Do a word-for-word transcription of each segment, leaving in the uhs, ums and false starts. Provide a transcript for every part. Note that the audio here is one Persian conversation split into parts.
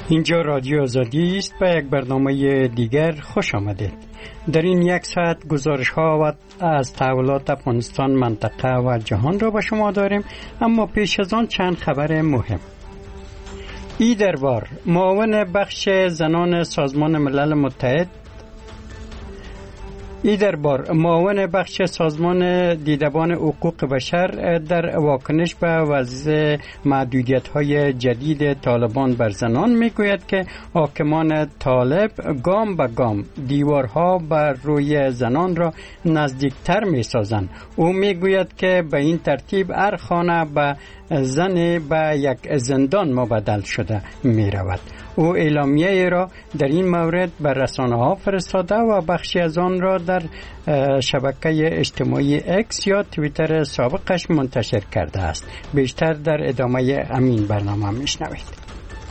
اینجا رادیو آزادی است. به یک برنامه دیگر خوش آمدید. در این یک ساعت گزارش ها و از تحولات افغانستان، منطقه و جهان را به شما داریم، اما پیش از آن چند خبر مهم. ای دربار معاون بخش زنان سازمان ملل متحد ای دربار معاون بخش سازمان دیدبان حقوق بشر در واکنش به وضع محدودیت‌های جدید طالبان بر زنان میگوید که حاکمان طالب گام به گام دیوارها بر روی زنان را نزدیکتر میسازند. او میگوید که به این ترتیب هر خانه به زن به یک زندان مبدل شده می رود. او اعلامیه را در این مورد بر رسانه ها فرستاده و بخشی از آن را در شبکه اجتماعی اکس یا توییتر سابقش منتشر کرده است. بیشتر در ادامه همین برنامه میشنوید.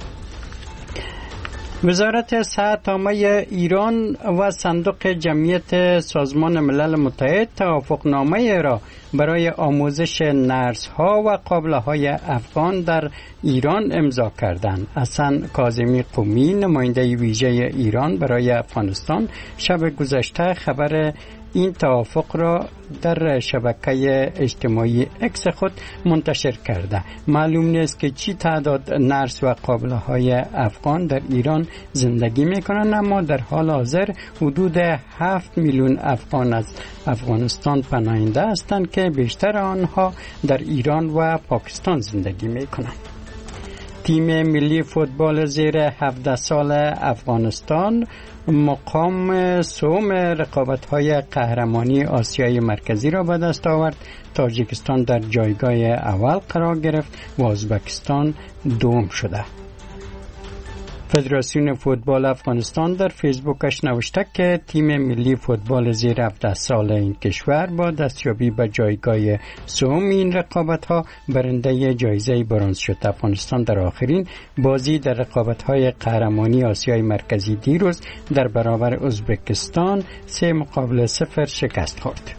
وزارت صحت عامه ایران و صندوق جمعیت سازمان ملل متحد توافقنامه را برای آموزش نرس ها و قابله های افغان در ایران امضا کردند. حسن کاظمی قمی، نماینده ویژه ایران برای افغانستان، شب گذشته خبر این توافق را در شبکه اجتماعی اکس خود منتشر کرده. معلوم نیست که چی تعداد نرس و قابله های افغان در ایران زندگی میکنند، اما در حال حاضر حدود هفت میلیون افغان از افغانستان پناهنده هستند که بیشتر آنها در ایران و پاکستان زندگی میکنند. تیم ملی فوتبال زیر هفده سال افغانستان مقام سوم رقابت‌های قهرمانی آسیای مرکزی را به دست آورد. تاجیکستان در جایگاه اول قرار گرفت و ازبکستان دوم شده. فدراسیون فوتبال افغانستان در فیسبوکش نوشته که تیم ملی فوتبال زیر هفده سال این کشور با دستیابی به جایگاه سوم این رقابت‌ها برنده جایزه برنز شد. افغانستان در آخرین بازی در رقابت‌های قهرمانی آسیای مرکزی دیروز در برابر ازبکستان سه مقابل صفر شکست خورد.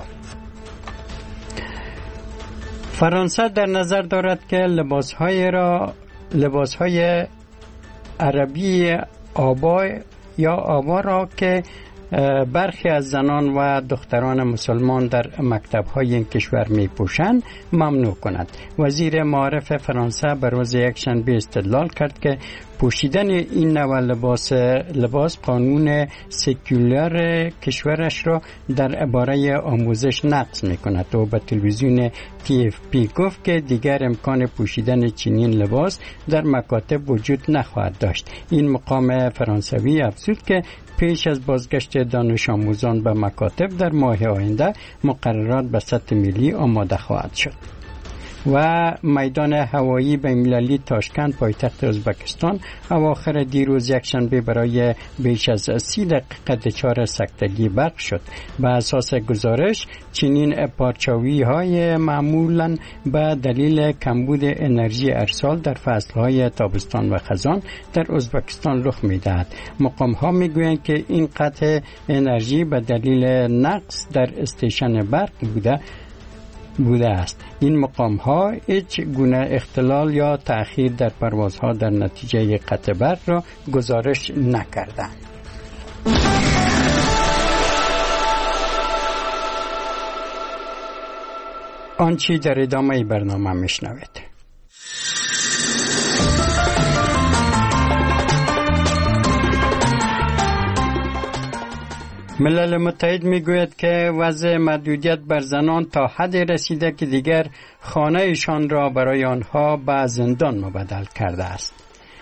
فرانسه در نظر دارد که لباس‌های را لباس‌های عربی آبا یا آبا را که برخی از زنان و دختران مسلمان در مکتب‌های این کشور می‌پوشند ممنوع کند. وزیر معارف فرانسه به روز یکشنبه استدلال کرد که پوشیدن این نوع لباس لباس قانون سکولار کشورش را در باره آموزش نقض می‌کند و به تلویزیون تی اف پی گفت که دیگر امکان پوشیدن چنین لباس در مکاتب وجود نخواهد داشت. این مقام فرانسوی افزود که پیش از بازگشت دانش آموزان به مکاتب در ماه آینده مقررات به سطح ملی آماده خواهد شد. و میدان هوایی بین‌المللی تاشکند پایتخت ازبکستان اواخر دیروز یکشنبه برای بیش از سی دقیقه دچار سکتگی برق شد. به اساس گزارش چنین پارچاوی های معمولاً به دلیل کمبود انرژی ارسال در فصلهای تابستان و خزان در ازبکستان رخ می‌دهد. مقام ها میگویند که این قطع انرژی به دلیل نقص در استیشن برق بوده بوده است. این مقام ها هیچ گونه اختلال یا تأخیر در پروازها در نتیجه قطع برق را گزارش نکردند. آنچه در ادامه برنامه میشنوید. ملل متحد میگوید که وضع محدودیت بر زنان تا حد رسیده که دیگر خانه ایشان را برای آنها به زندان مبدل کرده است.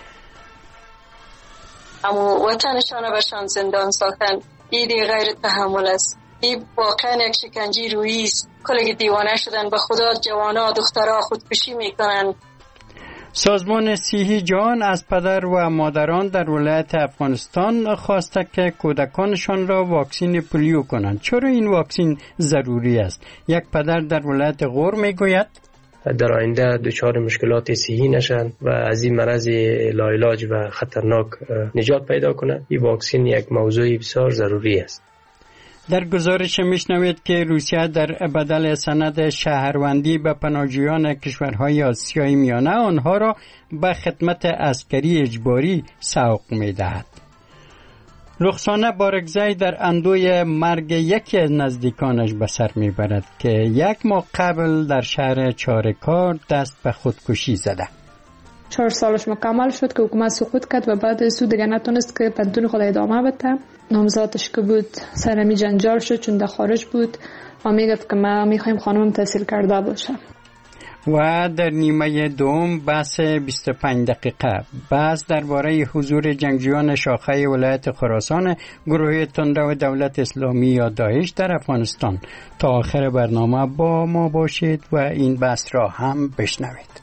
اما وطنشان را برشان زندان ساختن این غیر تحمل است. این واقعا یک شکنجه روحی است. کلی دیوانه شدن، به خدا جوانا دخترها خودکشی میکنن. سازمان صحی جهان از پدر و مادران در ولایت افغانستان خواسته که کودکانشان را واکسین پولیو کنند. چرا این واکسین ضروری است؟ یک پدر در ولایت غور میگوید در آینده دچار مشکلات صحی نشن و از این مرض لاعلاج و خطرناک نجات پیدا کنند. این واکسین یک موضوع بسیار ضروری است. در گزارش میشنوید که روسیه در بدل سند شهروندی به پناهجویان کشورهای آسیای میانه آنها را به خدمت عسکری اجباری سوق می‌دهد. رخسانه بارگزی در اندوی مرگ یکی از نزدیکانش به سر میبرد که یک ماه قبل در شهر چارکار دست به خودکشی زده. چهار سالش مکمل شد که حکومت سقوط کرد و بعد از او دیگه نتونست که پنتون خود ادامه بده. نامزادش که بود سرمی جنجال شد چون در خارج بود و میگفت که ما میخوایم خانمم تحصیل کرده باشه. و در نیمه دوم بحث بیست و پنج دقیقه بحث درباره حضور جنگجویان شاخه ولایت خراسان گروه تندرو دولت اسلامی یا داعش در افغانستان. تا آخر برنامه با ما باشید و این بحث را هم بشنوید.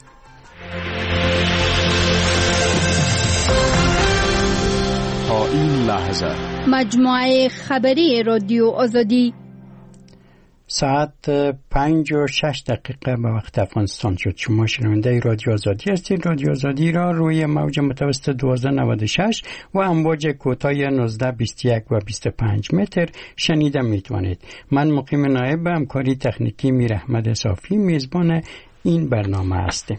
تا این لحظه مجموعه خبری رادیو آزادی ساعت پنج و شش دقیقه به وقت افغانستان شد. شما شنونده رادیو آزادی هستید. رادیو آزادی را روی موج متوسط دوازده نود و شش و امواج کوتاه نوزده بیست و یک و بیست و پنج متر شنیده میتوانید. من مقیم نایب به همکاری تکنیکی میر احمد صافی میزبان این برنامه هستیم.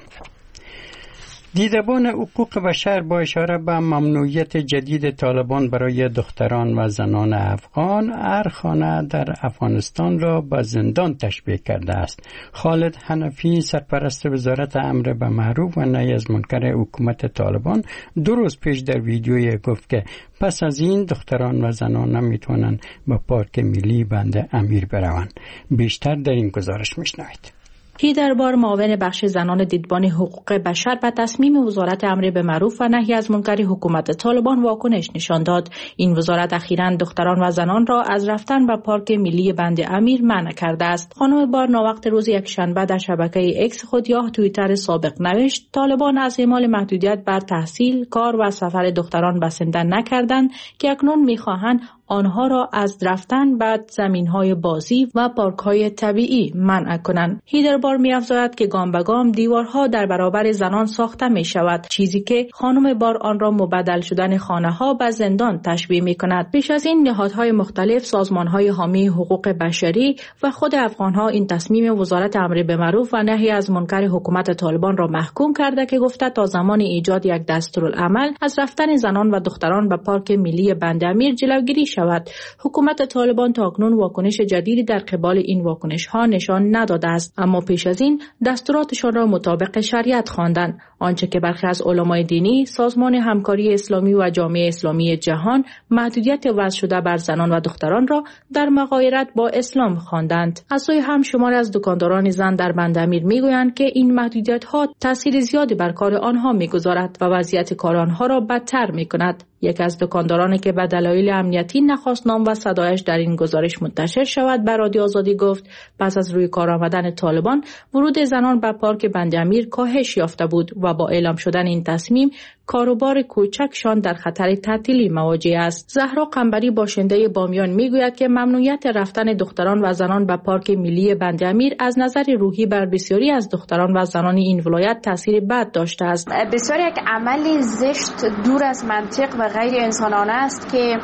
دیدبان حقوق بشر با اشاره به ممنوعیت جدید طالبان برای دختران و زنان افغان هر خانه در افغانستان را به زندان تشبیه کرده است. خالد حنفی سرپرست وزارت امر به معروف و نهی از منکر حکومت طالبان دو روز پیش در ویدیویی گفت که پس از این دختران و زنان نمیتونن به پارک ملی بند امیر بروند. بیشتر در این گزارش میشنوید. هیدربار معاون بخش زنان دیدبان حقوق بشر به تصمیم وزارت امر به معروف و نهی از منکر حکومت طالبان واکنش نشان داد. این وزارت اخیراً دختران و زنان را از رفتن به پارک ملی بند امیر منع کرده است. خانم بار ناوقت روز یکشنبه در شبکه اکس خود یا توییتر سابق نوشت طالبان از اعمال محدودیت بر تحصیل، کار و سفر دختران بسنده نکردند که اکنون می‌خواهند آنها را از رفتن به زمین‌های بازی و پارک‌های طبیعی منع کنند. هیدربار می‌افزاید که گام به گام دیوارها در برابر زنان ساخته می‌شود، چیزی که خانم بار آن را مبدل شدن خانه‌ها به زندان تشبیه می‌کند. پیش از این نهادهای مختلف، سازمان‌های حامی حقوق بشری و خود افغان‌ها این تصمیم وزارت امر به معروف و نهی از منکر حکومت طالبان را محکوم کرده که گفته تا زمان ایجاد یک دستورالعمل از رفتن زنان و دختران به پارک ملی بند امیر جلوگیری شود. حکومت طالبان تا اکنون واکنش جدیدی در قبال این واکنش ها نشان نداده است، اما پیش از این دستوراتشان را مطابق شریعت خواندند، آنچه که برخی از علمای دینی، سازمان همکاری اسلامی و جامعه اسلامی جهان محدودیت وضع شده بر زنان و دختران را در مغایرت با اسلام خواندند. از سوی هم شمار از دکانداران زن در بند امیر میگویند که این محدودیت ها تاثیر زیادی بر کار آنها میگذارد و وضعیت کار آنها را بدتر میکند. یک از دکاندارانی که به دلایل امنیتی نخواست نام و صدایش در این گزارش منتشر شود به رادیو آزادی گفت پس از روی کار آمدن طالبان ورود زنان به پارک بند امیر کاهش یافته بود و با اعلام شدن این تصمیم کاروبار کوچکشان در خطر تعطیلی مواجه است. زهرا قنبری باشنده بامیان میگوید که ممنوعیت رفتن دختران و زنان به پارک ملی بند امیر از نظر روحی بر بسیاری از دختران و زنان این ولایت تاثیر بد داشته است. بسیار یک عمل زشت دور از منطق و غیر انسانانه است که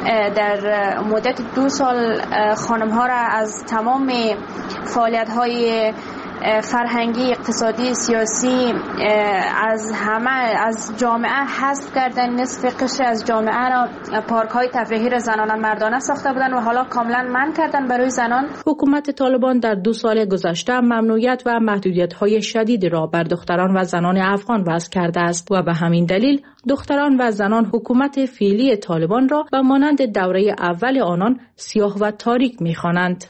در مدت دو سال خانم ها را از تمام فعالیت های فرهنگی، اقتصادی، سیاسی از همه از جامعه حذف کردن. نصف قشر از جامعه را پارک های تفریحی زنانه مردانه ساخته بودند و حالا کاملا منع کردن برای زنان. حکومت طالبان در دو سال گذشته ممنوعیت و محدودیت های شدید را بر دختران و زنان افغان وضع کرده است و به همین دلیل دختران و زنان حکومت فعلی طالبان را به مانند دوره اول آنان سیاه و تاریک می‌خوانند.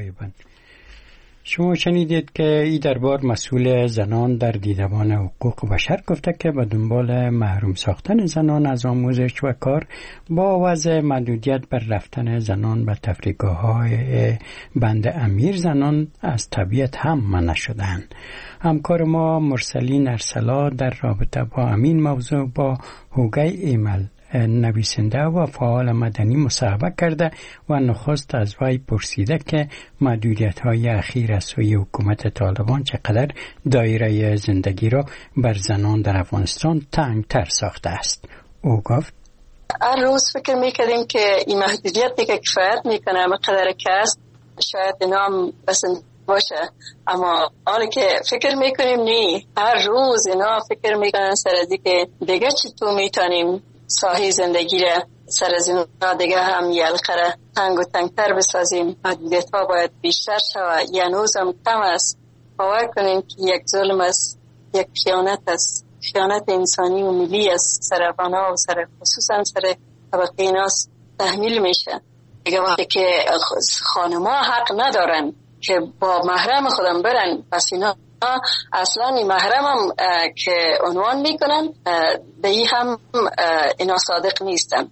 شما شنیدید که ای دربار مسئول زنان در دیدبان حقوق بشر گفته که به دنبال محروم ساختن زنان از آموزش و کار با وضع محدودیت بر رفتن زنان به تفریحگاه‌های بند امیر زنان از طبیعت هم منع شدند. همکار ما مرسلین ارسلا در رابطه با همین موضوع با هوگی ایمل نویسنده و فعال مدنی مصاحبه کرده و نخست از وی پرسیده که محدودیت‌های اخیر از سوی حکومت طالبان چقدر دایره زندگی را بر زنان در افغانستان تنگ‌تر ساخته است. او گفت: هر روز فکر میکردیم که این محدودیتی که کفایت میکنه مقدر کس شاید اینا بسنده باشه، اما حالا که فکر میکنیم نه، هر روز اینا فکر میکنن سر از که دیگه چطور میتونیم ساحه زندگی را سر از اینا دیگه هم یلقره تنگ و تنگتر بسازیم، محدودیت ها باید بیشتر شود، یا نوز هم کم است. باور کنیم که یک ظلم است، یک خیانت است، خیانت انسانی و ملی است سر افغانها و سر خصوصا سر طبقه ایناست تحمیل میشه. دیگه وقتی که خانما حق ندارن که با محرم خودم برن، پس اینا اصلا این محرم هم که عنوان میکنن به این هم اینا صادق نیستن.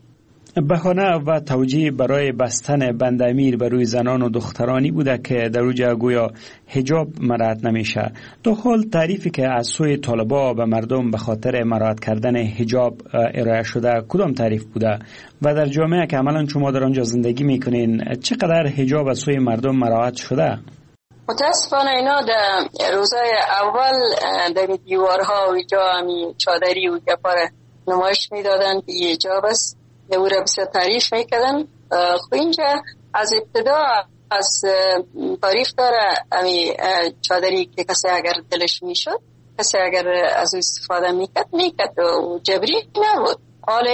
بهانه و توجیه برای بستن بند امیر بر روی زنان و دخترانی بوده که در اوجه گویا حجاب مراعات نمیشه. در حال تعریفی که از سوی طالبا به مردم به خاطر مراعات کردن حجاب ارائه شده کدام تعریف بوده و در جامعه که عملا شما در آنجا زندگی میکنین چقدر حجاب از سوی مردم مراعات شده؟ متاسفانه اینا در روزای اول در دیوارها و جا همی چادری و گپاره نمایش میدادن که یه حجاب است، یه او را بسیار تعریف میکردن. خب اینجا از ابتدا از تعریف داره همی چادری که کسی اگر دلش میشد، کسی اگر از او استفاده میکرد میکرد و جبری نبود. حالا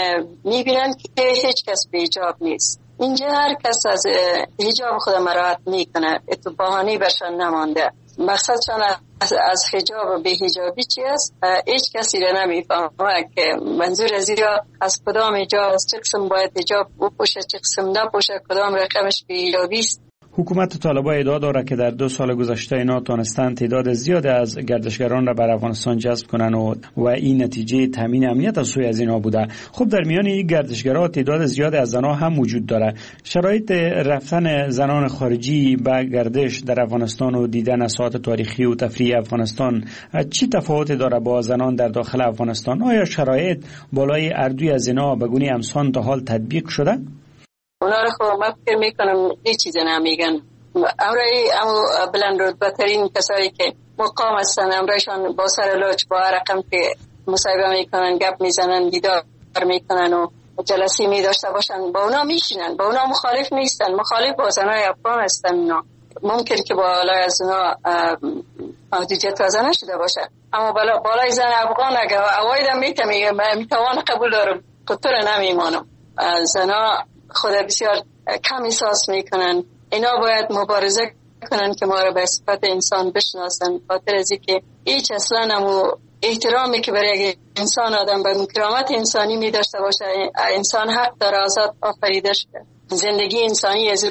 میبینن که هیچ کس به حجاب نیست. اینجا هر کس از حجاب خود مراعات میکنه، اتو بهانه برشان نمانده. مقصدشان از حجاب به حجابی چی است؟ هیچ کسی را نمیفهمه که منظور از ایرا از کدام حجاب است، چه قسم باید حجاب بپوشه، چه قسم نپوشه، کدام رقمش به حجابی است. حکومت طالبا ادعا دارد که در دو سال گذشته اینا تانستند تعداد زیاد از گردشگران را بر افغانستان جذب کنند و, و این نتیجه تامین امنیت از سوی از اینا بوده. خب در میان این گردشگران تعداد زیاد از زنان هم وجود داره. شرایط رفتن زنان خارجی به گردش در افغانستان و دیدن اساطیر تاریخی و تفریحی افغانستان چی تفاوتی داره با زنان در داخل افغانستان؟ آیا شرایط بالای اردوی از اینا به گونه امسان تا حال تطبیق شده؟ اونا رو خب من فکر میکنم هیچ چیز نمیگن. امرای امو بلند رتبه ترین کسایی که مقام هستن امرایشان با سر لوچ با رقم که مصاحبه میکنن، گپ میزنن، دیدار میکنن و جلسی میداشته باشن، با اونا میشینن، با اونا مخالف نیستن، مخالف با زنای افغان هستن. اونا ممکن که بالای از اونا محدودیت وضع نشده باشه، اما بالای زن افغان اگه اوایدم میتوان قبول دارم، خطور نمیمانم. زنا خود بسیار کم احساس میکنن. اینا باید مبارزه کنن که ما را به صفت انسان بشناسن، خاطر از اینکه هیچ اصلا همو احترامی که برای انسان آدم به کرامت انسانی می داشته باشه. انسان حق داره آزاد آفریده شده. زندگی انسانی از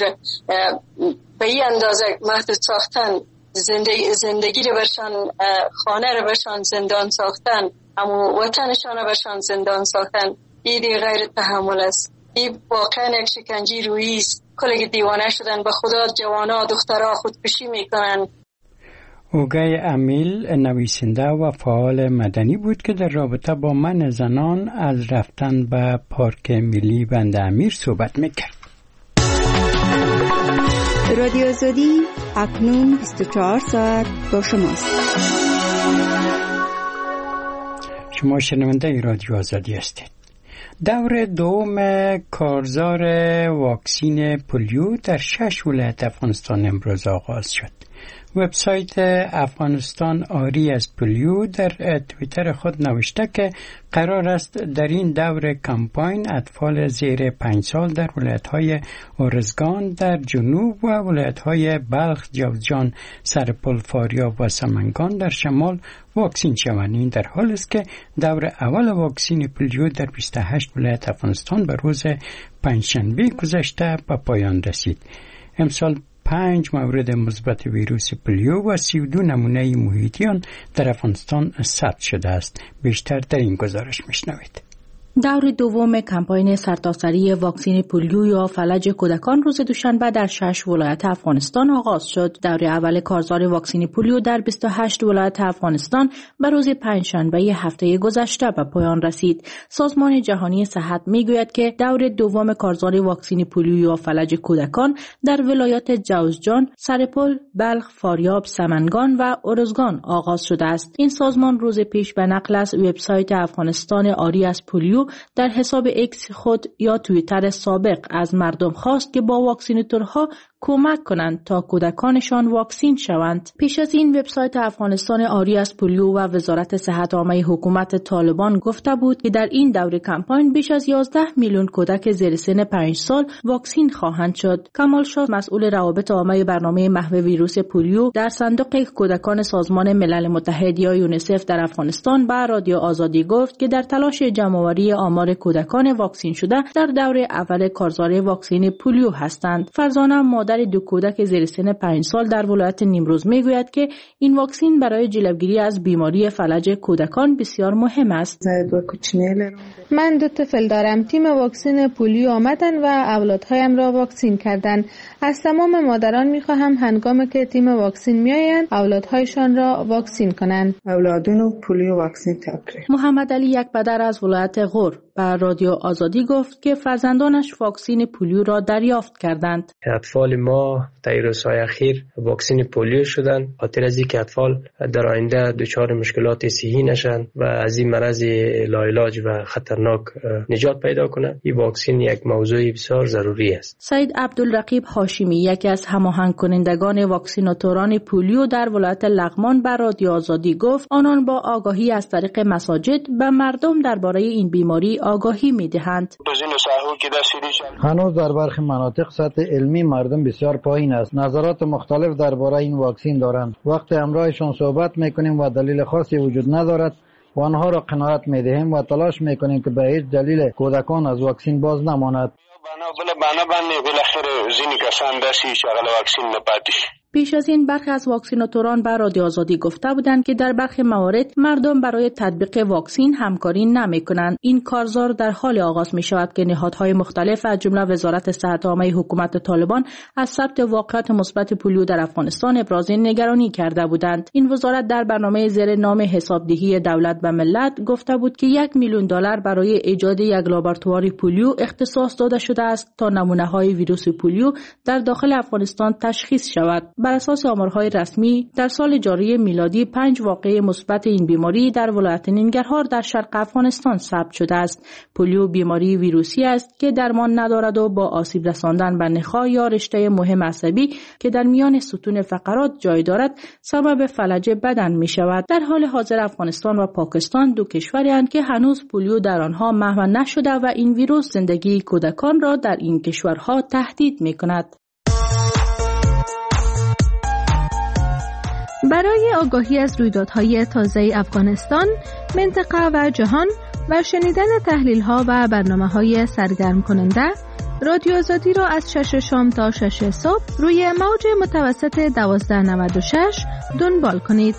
به این اندازه محدود ساختن، زندگی, زندگی رو برشان، خانه رو برشان زندان ساختن، اما وطنشان رو برشان زندان ساختن، این غیر تحمل است. این واقعا یک شکنجه رویی است. کلی دیوانه شدن به خدا، جوانا دخترها خودکشی میکنن. اوگای امیل نویسنده و فعال مدنی بود که در رابطه با منع زنان از رفتن به پارک ملی بند امیر صحبت میکرد. رادیو آزادی اکنون بیست و چهار ساعت با شماست. شما شنونده رادیو آزادی هستید. دور دوم کارزار واکسین پولیو در شش ولایت افغانستان امروز آغاز شد. وبسایت افغانستان آری از پولیو در توییتر خود نوشته که قرار است در این دور کمپاین اطفال زیر پنج سال در ولایت‌های ارزگان در جنوب و ولایت‌های بلخ، جوزجان، سرپل، فاریاب و سمنگان در شمال واکسین شوند. این در حال است که دور اول واکسین پولیو در بیست و هشت ولایت افغانستان به روز پنجشنبه گذشته به پایان رسید. امسال پنج مورد مثبت ویروس پولیو و سی و دو نمونه محیطیان در افغانستان ثبت شده است. بیشتر در این گزارش میشنوید. دور دوم کمپاین سرتاسری واکسین پولیو یا فلج کودکان روز دوشنبه در شش ولایت افغانستان آغاز شد. دور اول کارزار واکسین پولیو در بیست و هشت ولایت افغانستان به روز پنجشنبه هفته گذشته به پایان رسید. سازمان جهانی صحت میگوید که دور دوم کارزار واکسین پولیو یا فلج کودکان در ولایات جوزجان، سرپل، بلخ، فاریاب، سمنگان و ارزگان آغاز شده است. این سازمان روز پیش به نقل از وبسایت افغانستان آری از پولیو پولیو در حساب ایکس خود یا توییتر سابق از مردم خواست که با واکسیناتورها کمک کنند تا کودکانشان واکسین شوند. پیش از این وبسایت افغانستان آری از پولیو و وزارت صحت عامه حکومت طالبان گفته بود که در این دوره کمپاین بیش از یازده میلیون کودک زیر سن پنج سال واکسین خواهند شد. کمال شاه مسئول روابط عامه برنامه محو ویروس پولیو در صندوق کودکان سازمان ملل متحد یا یونیسف در افغانستان به رادیو آزادی گفت که در تلاش جمع‌آوری آمار کودکان واکسین شده در دوره اول کارزار واکسن پولیو هستند. فرزانه مادر دو کودک زیر سن پنج سال در ولایت نیمروز میگوید که این واکسین برای جلوگیری از بیماری فلج کودکان بسیار مهم است. من دو طفل دارم. تیم واکسن پولیو آمدن و اولادهایم را واکسین کردند. از تمام مادران میخواهم هنگامی که تیم واکسین میآیند اولادهایشان را واکسین کنند. اولادونو پولیو واکسین تبریک. محمد علی یک پدر از ولایت غور به رادیو آزادی گفت که فرزندانش واکسن پولیو را دریافت کردند. اطفال ما در روزهای اخیر واکسن پولیو شدند، خاطر از اینکه اطفال در آینده دچار مشکلات صحی نشن و از این مرض لاعلاج و خطرناک نجات پیدا کنند. این واکسن یک موضوع بسیار ضروری است. سید عبدالرقیب هاشمی یکی از هماهنگ کنندگان واکسیناتوران پولیو در ولایت لغمان به رادیو آزادی گفت آنان با آگاهی از طریق مساجد به مردم درباره این بیماری آگاهی می‌دهند. هنوز در برخی مناطق سطح علمی مردم بسیار پایین است. نظرات مختلف درباره این واکسن دارند. وقتی همراهشان صحبت می‌کنیم و دلیل خاصی وجود ندارد و آنها را قناعت می‌دهیم و تلاش می‌کنیم که به هیچ دلیل کودکان از واکسن باز نماند. بله بنا باندې بالاخره ځینې کسان داسې چې هغه واکسین نه پاتې شي. پیش از این برخی از واکسیناتوران به رادیو آزادی گفته بودند که در برخی موارد مردم برای تطبیق واکسین همکاری نمی‌کنند. این کارزار در حال آغاز می‌شود که نهادهای مختلف از جمله وزارت صحت عامه حکومت طالبان از ثبت واقعات مثبت پولیو در افغانستان ابراز نگرانی کرده بودند. این وزارت در برنامه زیر نام حسابدهی دولت به ملت گفته بود که یک میلیون دلار برای ایجاد یک لابراتوار پولیو اختصاص داده شده است تا نمونه‌های ویروس پولیو در داخل افغانستان تشخیص شود. بر اساس آمارهای رسمی در سال جاری میلادی پنج واقعه مثبت این بیماری در ولایت ننگرهار در شرق افغانستان ثبت شده است. پولیو بیماری ویروسی است که درمان ندارد و با آسیب رساندن به نخاع یا رشته مهم عصبی که در میان ستون فقرات جای دارد سبب فلج بدن می شود. در حال حاضر افغانستان و پاکستان دو کشوری هستند که هنوز پولیو در آنها محو نشده و این ویروس زندگی کودکان را در این کشورها تهدید می کند. برای آگاهی از رویدادهای تازه افغانستان، منطقه و جهان و شنیدن تحلیل‌ها و برنامه‌های سرگرم کننده، رادیو آزادی را از شش شام تا شش صبح روی موج متوسط دوازده نود و شش دنبال کنید.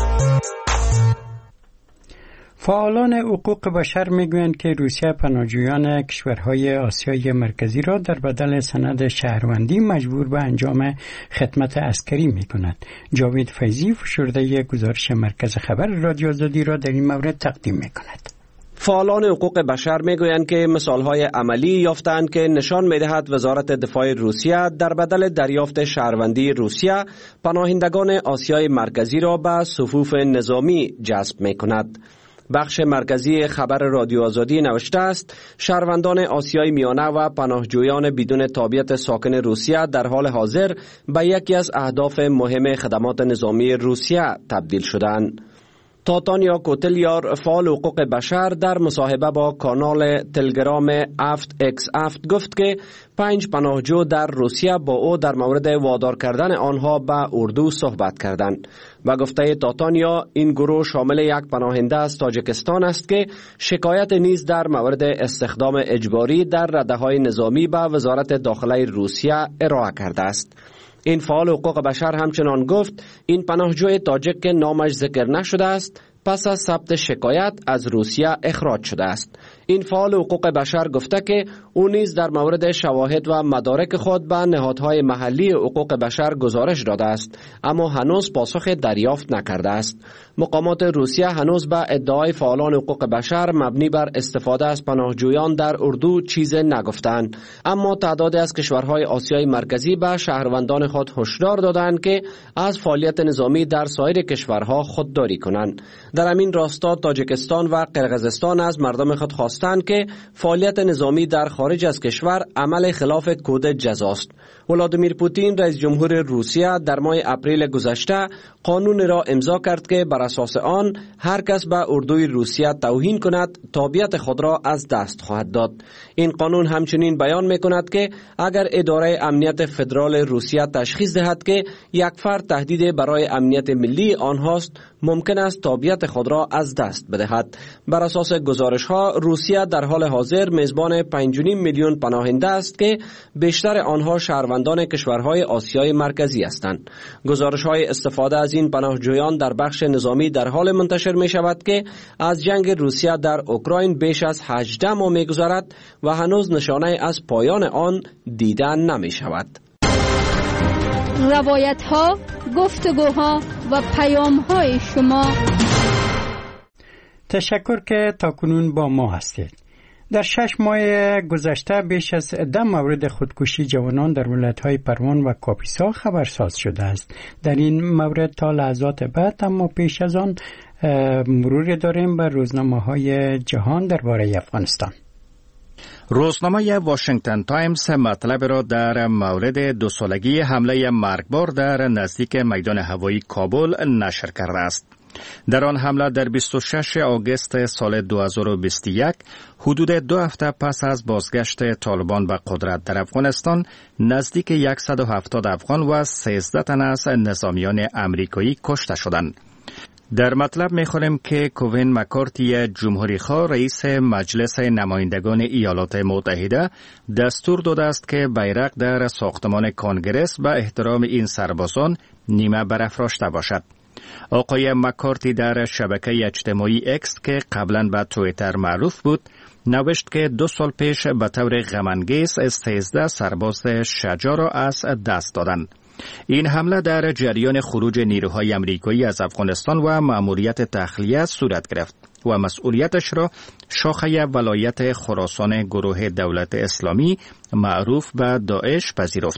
فعالان حقوق بشر میگویند که روسیه پناهجویان کشورهای آسیای مرکزی را در بدل سند شهروندی مجبور به انجام خدمت عسکری میکند. جاوید فیضی فشرده گزارش مرکز خبر رادیو آزادی را در این مورد تقدیم میکند. فعالان حقوق بشر میگویند که مثالهای عملی یافتند که نشان میدهد وزارت دفاع روسیه در بدل دریافت شهروندی روسیه پناهندگان آسیای مرکزی را به صفوف نظامی جذب میکند. بخش مرکزی خبر رادیو آزادی نوشته است شهروندان آسیای میانه و پناهجویان بدون تابعیت ساکن روسیه در حال حاضر به یکی از اهداف مهم خدمات نظامی روسیه تبدیل شدند. تاتانیا کوتلیار فعال حقوق بشر در مصاحبه با کانال تلگرام افت اکس افت گفت که پنج پناهجو در روسیه با او در مورد وادار کردن آنها به اردو صحبت کردند. و گفته تاتانیا این گروه شامل یک پناهنده از تاجیکستان است که شکایت نیز در مورد استخدام اجباری در رده‌های نظامی به وزارت داخله روسیه ارائه کرده است. این فعال حقوق بشر همچنان گفت این پناهجوی تاجیک که نامش ذکر نشده است پس از ثبت شکایت از روسیه اخراج شده است. این فعال حقوق بشر گفته که او نیز در مورد شواهد و مدارک خود به نهادهای محلی حقوق بشر گزارش داده است اما هنوز پاسخ دریافت نکرده است. مقامات روسیه هنوز به ادعای فعالان حقوق بشر مبنی بر استفاده از پناهجویان در اردو چیز نگفتند، اما تعدادی از کشورهای آسیای مرکزی به شهروندان خود هشدار دادند که از فعالیت نظامی در سایر کشورها خودداری کنند. در همین راستا تاجیکستان و قرقیزستان از مردم خود خواستند که فعالیت نظامی در خارج از کشور عمل خلاف کد جزاست. ولادیمیر پوتین رئیس جمهور روسیه در ماه اپریل گذشته قانون را امضا کرد که بر اساس آن هر کس به اردوی روسیه توهین کند تابعیت خود را از دست خواهد داد. این قانون همچنین بیان می‌کند که اگر اداره امنیت فدرال روسیه تشخیص دهد که یک فرد تهدید برای امنیت ملی آنهاست، ممکن است تابعیت خود را از دست بدهد. بر اساس گزارش‌ها روسیه در حال حاضر میزبان پنج و نیم میلیون پناهنده است که بیشتر آنها شهروندان کشورهای آسیای مرکزی هستند. گزارش‌های استفاده از این پناهجویان در بخش نظامی در حال منتشر می‌شود که از جنگ روسیه در اوکراین بیش از هجده ماه می‌گذرد و هنوز نشانه از پایان آن دیده نمی‌شود. روایت‌ها، گفتگوها و پیام‌های شما. تشکر که تاکنون با ما هستید. در شش ماه گذشته بیش از ده مورد خودکشی جوانان در ولایت‌های پروان و کاپیسا خبرساز شده است. در این مورد تا لحظات بعد، اما پیش از آن مرور داریم بر روزنامه‌های جهان درباره افغانستان. روزنامه واشنگتن تایمز مطلب را در مورد دو سالگی حمله مرگبار در نزدیک میدان هوایی کابل نشر کرده است. در آن حمله در بیست و شش آگوست سال دو هزار و بیست و یک، حدود دو هفته پس از بازگشت طالبان به قدرت در افغانستان، نزدیک صد و هفتاد افغان و سیزده تن از نظامیان امریکایی کشته شدند. در مطلب می‌خوانیم که کوین مکارتی جمهوری‌خواه رئیس مجلس نمایندگان ایالات متحده دستور داده است که بیرق در ساختمان کنگرس به احترام این سربازان نیمه برافراشته باشد. آقای مکارتی در شبکه اجتماعی اکس که قبلا به توییتر معروف بود، نوشت که دو سال پیش به طور غم‌انگیز سیزده سرباز شجاع را از دست دادند. این حمله در جریان خروج نیروهای امریکایی از افغانستان و مأموریت تخلیه صورت گرفت و مسئولیتش را شاخه ولایت خراسان گروه دولت اسلامی معروف به داعش پذیرفت.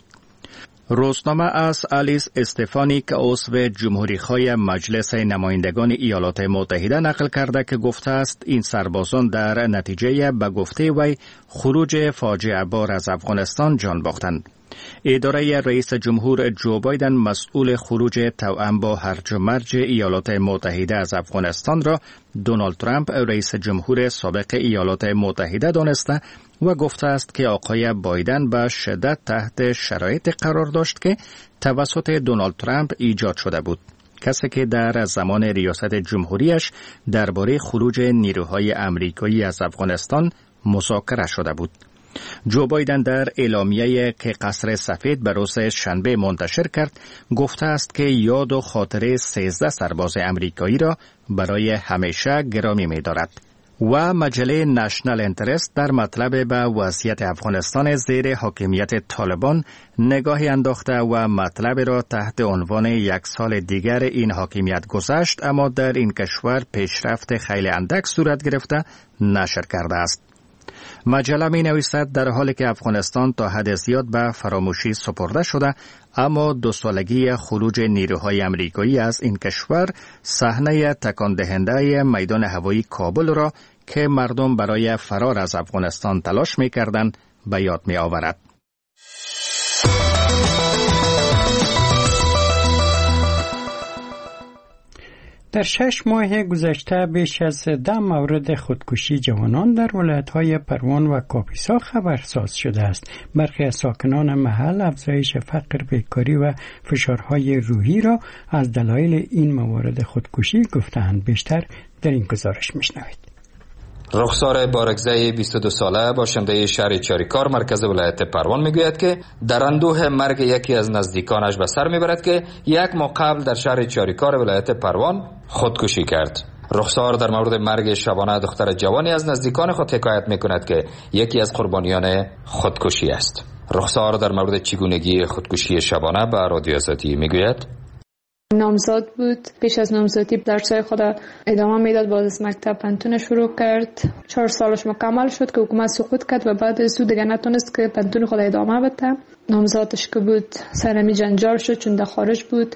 روزنامه از آلیس استفانی که عضو جمهوری‌خواه مجلس نمایندگان ایالات متحده نقل کرده که گفته است این سربازان در نتیجه به گفته وی خروج فاجعه بار از افغانستان جان باختند. اداره رئیس جمهور جو بایدن مسئول خروج توأم با هرج و مرج ایالات متحده از افغانستان را دونالد ترامپ رئیس جمهور سابق ایالات متحده دانسته و گفته است که آقای بایدن به شدت تحت شرایط قرار داشت که توسط دونالد ترامپ ایجاد شده بود، کسی که در زمان ریاست جمهوریش درباره خروج نیروهای امریکایی از افغانستان مذاکره شده بود. جو بایدن در اعلامیه‌ای که قصر سفید به روز شنبه منتشر کرد گفته است که یاد و خاطره سیزده سرباز امریکایی را برای همیشه گرامی می‌دارد. و مجله نشنل انترست در مطلب به وضعیت افغانستان زیر حاکمیت طالبان نگاهی انداخته و مطلب را تحت عنوان یک سال دیگر این حاکمیت گذشت اما در این کشور پیشرفت خیلی اندک صورت گرفته نشر کرده است. مجله می نویسد در حالی که افغانستان تا حد زیاد به فراموشی سپرده شده، اما دو سالگی خروج نیروهای امریکایی از این کشور صحنه تکان دهنده میدان هوایی کابل را که مردم برای فرار از افغانستان تلاش می کردند به یاد می آورد. در شش ماه گذشته بیش از ده مورد خودکشی جوانان در ولایت‌های پروان و کاپیسا خبرساز شده است. برخی از ساکنان محل افزایش فقر، بیکاری و فشارهای روحی را از دلایل این موارد خودکشی گفتند. بیشتر در این گزارش میشنوید. رخسار بارگزه بیست و دو ساله باشنده شهر چاریکار مرکز ولایت پروان میگوید که در اندوه مرگ یکی از نزدیکانش به سر میبرد که یک ماه قبل در شهر چاریکار ولایت پروان خودکشی کرد. رخسار در مورد مرگ شبانه دختر جوانی از نزدیکان خود حکایت میکند که یکی از قربانیان خودکشی است. رخسار در مورد چگونگی خودکشی شبانه به رادیو آزادی میگوید: نامزاد بود. پیش از نامزادی درسای خود ادامه میداد. باز از مکتب پنتون شروع کرد. چهار سالش مکمل شد که حکومت سقوط کرد و بعد از او دیگه نتونست که پنتون خود ادامه بده. نامزادش که بود سرمی جنجال شد چون در خارج بود.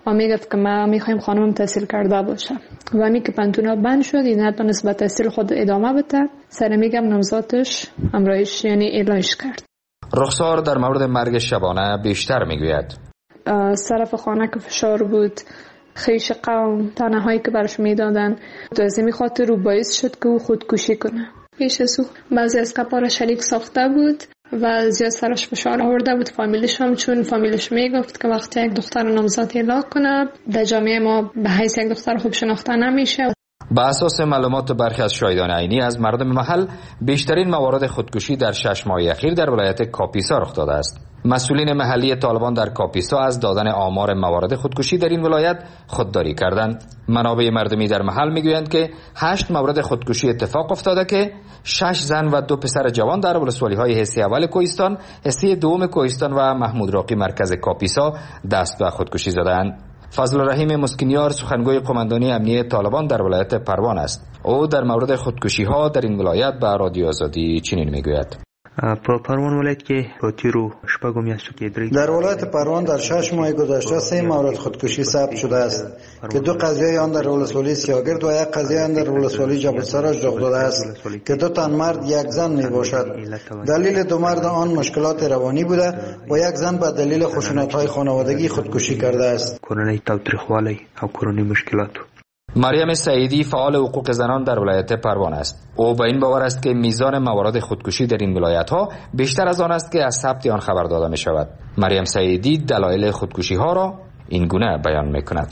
و میگفت که ما میخوایم خانمم تحصیل کرده باشه و می که پانتونا بند شد این نتونست به تحصیل خود ادامه بده. سر میگم نامزادش همراهش یعنی اعلانش کرد. رخسار در مورد مرگ شبانه بیشتر میگوید. صرف خانه که فشار بود، خیش قوم تنهایی که برش میدادن، دوازمی خاطر رو باعث شد که او خودکشی کنه. پیش از او بعضی از کپار شریک ساخته بود و زیاد سرش فشار آورده بود فامیلش هم، چون فامیلش میگفت که وقتی یک دختر نامزاد اعلام کنه در جامعه ما به حیث یک دختر خوب شناخته نمیشه. با اساس معلومات برخی از شاهدان عینی از مردم محل، بیشترین موارد خودکشی در شش ماه اخیر در ولایت کاپیسا رخ داده است. مسئولین محلی طالبان در کاپیسا از دادن آمار موارد خودکشی در این ولایت خودداری کردند. منابع مردمی در محل میگویند که هشت مورد خودکشی اتفاق افتاده که شش زن و دو پسر جوان در ولسوالی‌های حصه اول کوهستان، حصه دوم کوهستان و محمود راقی مرکز کاپیسا دست به خودکشی زدند. فضل الرحیم مسکینیار سخنگوی قماندانی امنیه طالبان در ولایت پروان است. او در مورد خودکشی ها در این ولایت به رادیو آزادی چنین میگوید. پروان ولایت که با تیرو شپږم میاشتو کې درې در ولایت پروان در شش ماه گذشته سه مورد خودکشی ثبت شده است که دو قضیه آن در ولسوالی سیاگرد و یک قضیه آن در ولسوالی جبل سراج رخ داده است که دو تن مرد یک زن می باشد. دلیل دو مرد آن مشکلات روانی بوده و یک زن به دلیل خشونت‌های خانوادگی خودکشی کرده است. کورنۍ تاوتریخوالی او کورنۍ مشکلات. مریم سعیدی فعال حقوق زنان در ولایت پروان است. او با این باور است که میزان موارد خودکشی در این ولایت ها بیشتر از آن است که از ثبت آن خبر داده می شود. مریم سعیدی دلایل خودکشی ها را این گونه بیان می کند.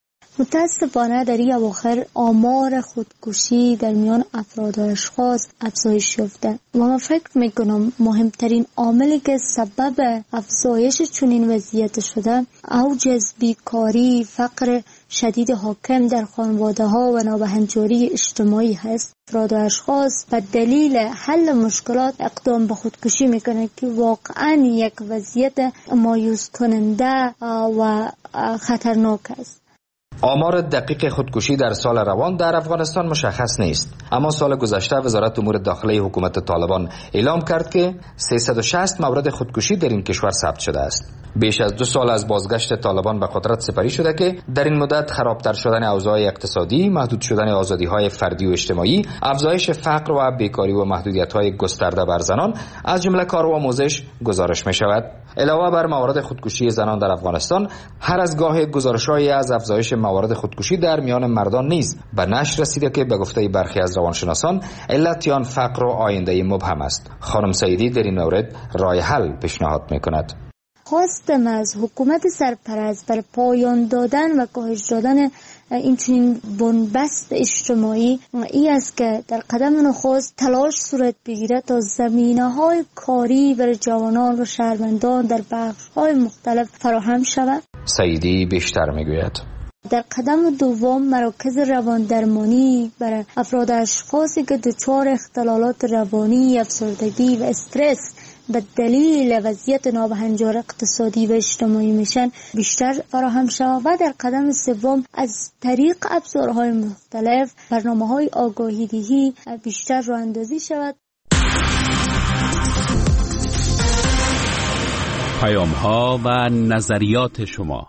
متاسفانه در این اواخر آمار خودکشی در میان افراد و اشخاص افزایش یافته و من فکر میکنم مهمترین عاملی که سبب افزایش چنین وضعیت شده اوج از بیکاری، فقر شدید حاکم در خانواده ها و نابهنجاری اجتماعی هست. افراد و اشخاص به دلیل حل مشکلات اقدام به خودکشی میکنند که واقعا یک وضعیت مایوس کننده و خطرناک است. آمار دقیق خودکشی در سال روان در افغانستان مشخص نیست، اما سال گذشته وزارت امور داخلی حکومت طالبان اعلام کرد که سیصد و شصت مورد خودکشی در این کشور ثبت شده است. بیش از دو سال از بازگشت طالبان به قدرت سپری شده که در این مدت خرابتر شدن اوضاع اقتصادی، محدود شدن آزادی‌های فردی و اجتماعی، افزایش فقر و بیکاری و محدودیت‌های گسترده بر زنان از جمله کار و آموزش گزارش می‌شود. علاوه بر موارد خودکشی زنان در افغانستان، هر از گاه گزارش‌هایی از افزایش موارد خودکشی در میان مردان نیز به نشر رسیده که به گفته برخی از روانشناسان علت آن فقر و آینده مبهم است. خانم سعیدی در این مورد راه حل پیشنهاد می‌کند. خواستم از حکومت سرپرست بر پایان دادن و کاهش دادن این چنین بنبست اجتماعی ای است که در قدم نخست تلاش صورت بگیرد تا زمینه‌های کاری برای جوانان و شهروندان در بخش‌های مختلف فراهم شود. سعیدی بیشتر میگوید. در قدم دوم مراکز روان درمانی برای افراد اشخاصی که دچار اختلالات روانی، افسردگی و استرس به دلیل وضعیت نابهنجار اقتصادی و اجتماعی میشن بیشتر فراهم شود و در قدم سوم از طریق ابزارهای مختلف برنامه‌های آگاهی‌دهی بیشتر راه اندازی شود. پیام‌ها و نظریات شما.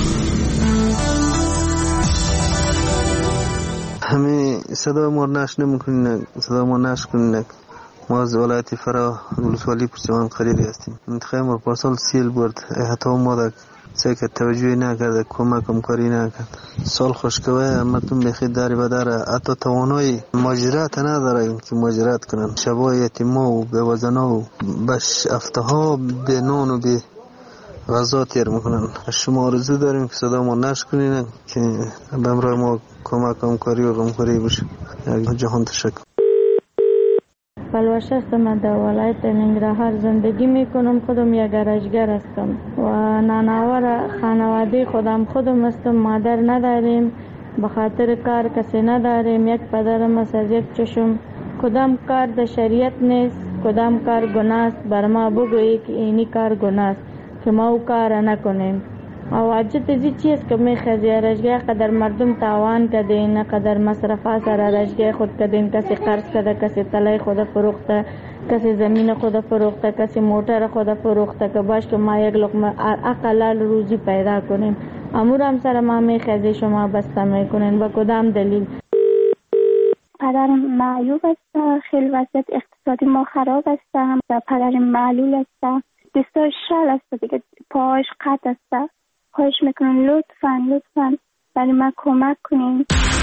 همه صدا ما نشر نمی‌کنین، صدا ما نشر کنین. ما از ولایت فرا ولسوالی پرچمان قریبی هستیم. منطقه ما پارسال سیل برد، حتی ما در سکه توجهی نکرده، کمک کمکاری نکرد. سال خوشگوه مردم بخیر داری بداره، حتی توانایی ماجرات نداره که ماجرات کنن. شبای یتیما و بیوزنا و بش افتها به نان و به غذا تیر میکنن. شما آرزو داریم که صدا ما نشر کنین که به امرای ما کمک کمکاری و غمخوری بشه. جهان تشکر. پلوش هستم، در ولایت ننگرهار زندگی میکنم. خودم یک گرجگر هستم و نانآور خانواده خودم خودم هستم. مادر نداریم، به خاطر کار کسی نداریم. یک پدرم است از یک چشم. کدام کار در شریعت نیست، کدام کار گناه است. بر ما بگویی که اینی کار گناه است که ما او کار نکنیم. و واجد زی چیز که میخوازی رشگه قدر مردم تاوان کدین، قدر مصرفات سر رشگه خود کدین، کسی قرض کده، کسی طلای خود فروخته، کسی زمین خود فروخته، کسی موتر خود فروخته که باش که ما یک لقمه اقلال روزی پیدا کنیم. امور هم سر ما میخوازی شما بسته میکنین و کدام دلیل؟ پدرم معیوب است، خیلی وضعیت اقتصادی ما خراب است، هم پدرم معلول است، دستاش شل است دیگه، پاهاش قطع است. خواهش میکنم لطفاً لطفاً برای من کمک کنین.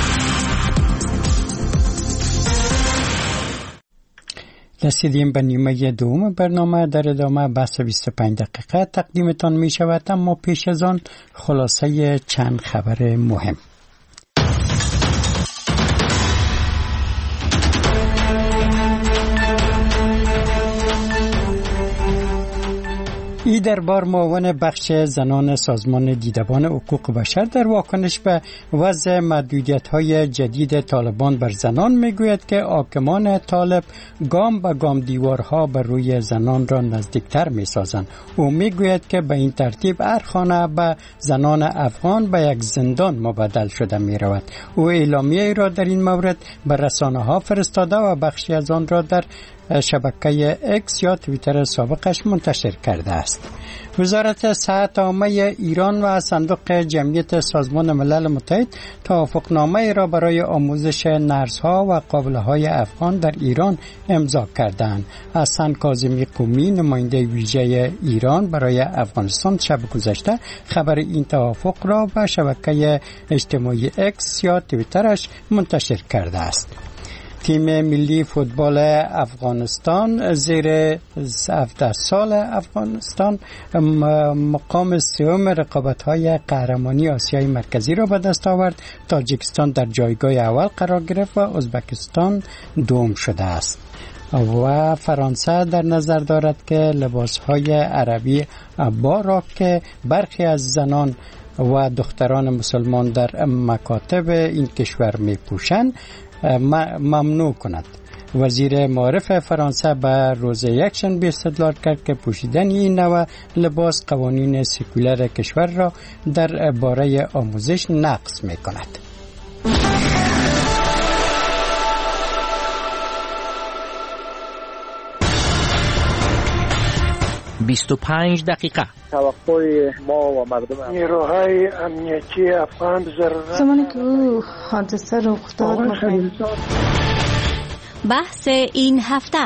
رسیدیم به نیمه دوم برنامه. در ادامه بحث بیست و پنج دقیقه تقدیمتان می شود، اما پیش از آن خلاصه چند خبر مهم. ای دربار معاون بخش زنان سازمان دیدبان حقوق بشر در واکنش به وضع محدودیت‌های جدید طالبان بر زنان میگوید که حاکمان طالب گام به گام دیوارها بر روی زنان را نزدیکتر میسازند. او میگوید که به این ترتیب هر خانه به زنان افغان به یک زندان مبدل شده میرود. او اعلامیه را در این مورد به رسانه‌ها فرستاده و بخشی از آن را در شبکه اکس یا توییتر سابقش منتشر کرده است. وزارت صحت عامه ایران و صندوق جمعیت سازمان ملل متحد توافقنامه را برای آموزش نرس‌ها و قابله‌های افغان در ایران امضا کردند. حسن کاظمی قمی، نماینده ویژه ایران برای افغانستان، شب گذشته خبر این توافق را به شبکه اجتماعی اکس یا توییترش منتشر کرده است. تیم ملی فوتبال افغانستان زیر هفده سال افغانستان مقام سوم رقابت‌های قهرمانی آسیای مرکزی را به دست آورد. تاجیکستان در جایگاه اول قرار گرفت و ازبکستان دوم شده است. و فرانسه در نظر دارد که لباس‌های عربی عبا را که برخی از زنان و دختران مسلمان در مکاتب این کشور می‌پوشند ممنوع کند. وزیر معارف فرانسه به روز یکشنبه استدلال کرد که پوشیدن این نوع لباس قوانین سکولار کشور را در باره آموزش نقض می کند. بیست و پنج دقیقه. توقع ما و مردم نیروهای امنیتی افغان ضرورت زمانی که او حادثه رخ داد. بحث این هفته.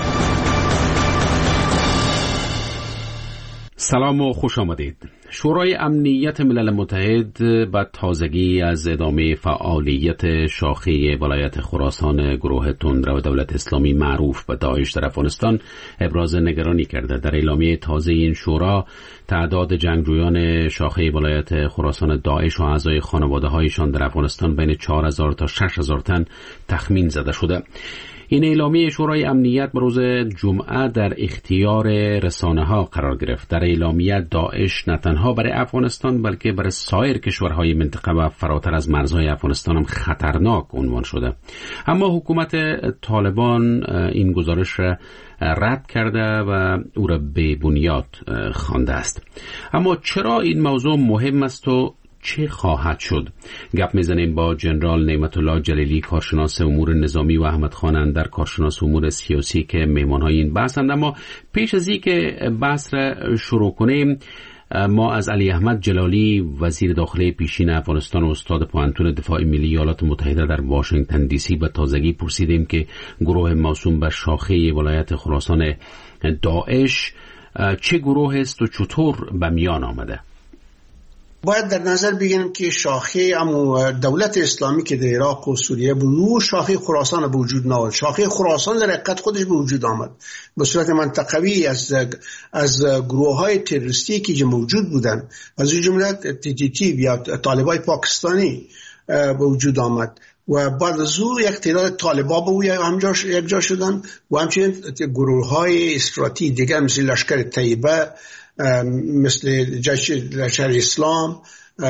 سلام و خوش آمدید. شورای امنیت ملل متحد به تازگی از ادامه فعالیت شاخه ولایت خراسان گروه تندرو دولت اسلامی معروف به داعش در افغانستان ابراز نگرانی کرده. در اعلامیه تازه این شورا تعداد جنگجویان شاخه ولایت خراسان داعش و اعضای خانواده‌هایشان در افغانستان بین چهار هزار تا شش هزار تن تخمین زده شده. این اعلامیه شورای امنیت به روز جمعه در اختیار رسانه‌ها قرار گرفت. در اعلامیه داعش نه تنها برای افغانستان بلکه برای سایر کشورهای منطقه و فراتر از مرزهای افغانستان هم خطرناک عنوان شده. اما حکومت طالبان این گزارش را رد کرده و او را به بنیاد خوانده است. اما چرا این موضوع مهم است و چه خواهد شد؟ گپ میزنیم با جنرال نعمت الله جلیلی، کارشناس امور نظامی، و احمد خان اندر، کارشناس امور سیاسی که مهمانهای این بحثند. اما پیش از اینکه بحث را شروع کنیم، ما از علی احمد جلالی، وزیر داخله پیشین افغانستان و استاد پوهنتون دفاع ملی ایالات متحده در واشنگتن دی سی، به تازگی پرسیدیم که گروه موسوم به شاخه ولایت خراسان داعش چه گروه است و چطور به میان آمده؟ باید در نظر بگیریم که شاخه امو دولت اسلامی که در عراق و سوریه بود، شاخه خراسان به وجود نآمد. شاخه خراسان در حقیقت خودش به وجود آمد به صورت منطقوی از از گروه‌های تروریستی که موجود بودند، از جمله تی تی تی یا طالبای پاکستانی به وجود آمد و بعد از او یک تعداد طالبا به همجا یک جا شدند و همچنین گروه‌های استراتژی دیگر مثل لشکر طیبه، مثل جیش لشکر اسلام،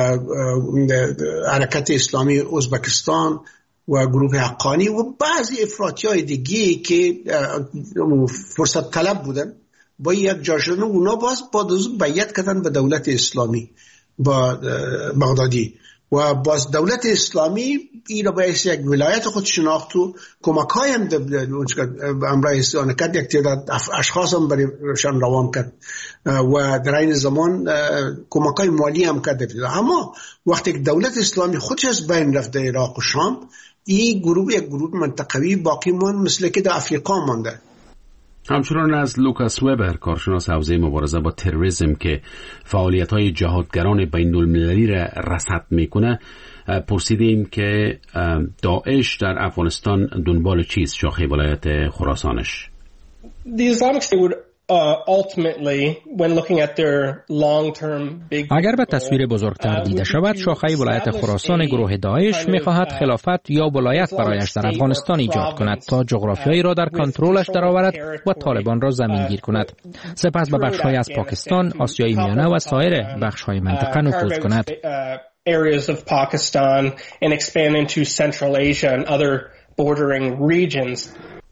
حرکت اسلامی ازبکستان و گروه حقانی و بعضی افراطی‌های دیگه که فرصت طلب بودن با یک جا شدن. اونا باز بعد از اون بیعت کردن به دولت اسلامی با بغدادی و باز دولت اسلامی این را باید یک ولایت خود شناخت و کمک های هم امرای استعانه کرد، یک تعداد اشخاص هم برایشان روان کرد و در این زمان کمک های مالی هم کرد. اما وقتی دولت اسلامی خودش از بین رفت در عراق و شام، این گروه یک گروه منطقوی باقی ماند مثل که در افریقا مانده. همچنان از لوکاس وبر، کارشناس حوزه مبارزه با تروریسم که فعالیت‌های جهادگران بین‌المللی را رصد میکنه، پرسیدیم که داعش در افغانستان دنبال چیست شاخه ولایت خراسانش؟ The Islamic State would Uh, ultimately, when looking at their long-term big اگر به تصویر بزرگتر دیده شود، شاخه ولایت خراسان گروه داعش می‌خواهد خلافت یا ولایت برایش در افغانستان ایجاد کند تا جغرافیایی را در کنترلش درآورد و طالبان را زمینگیر کند. سپس به بخش‌های از پاکستان، آسیای میانه و سایر بخش‌های منطقه نفوذ کند. areas of Pakistan and expand into Central Asia and other bordering regions.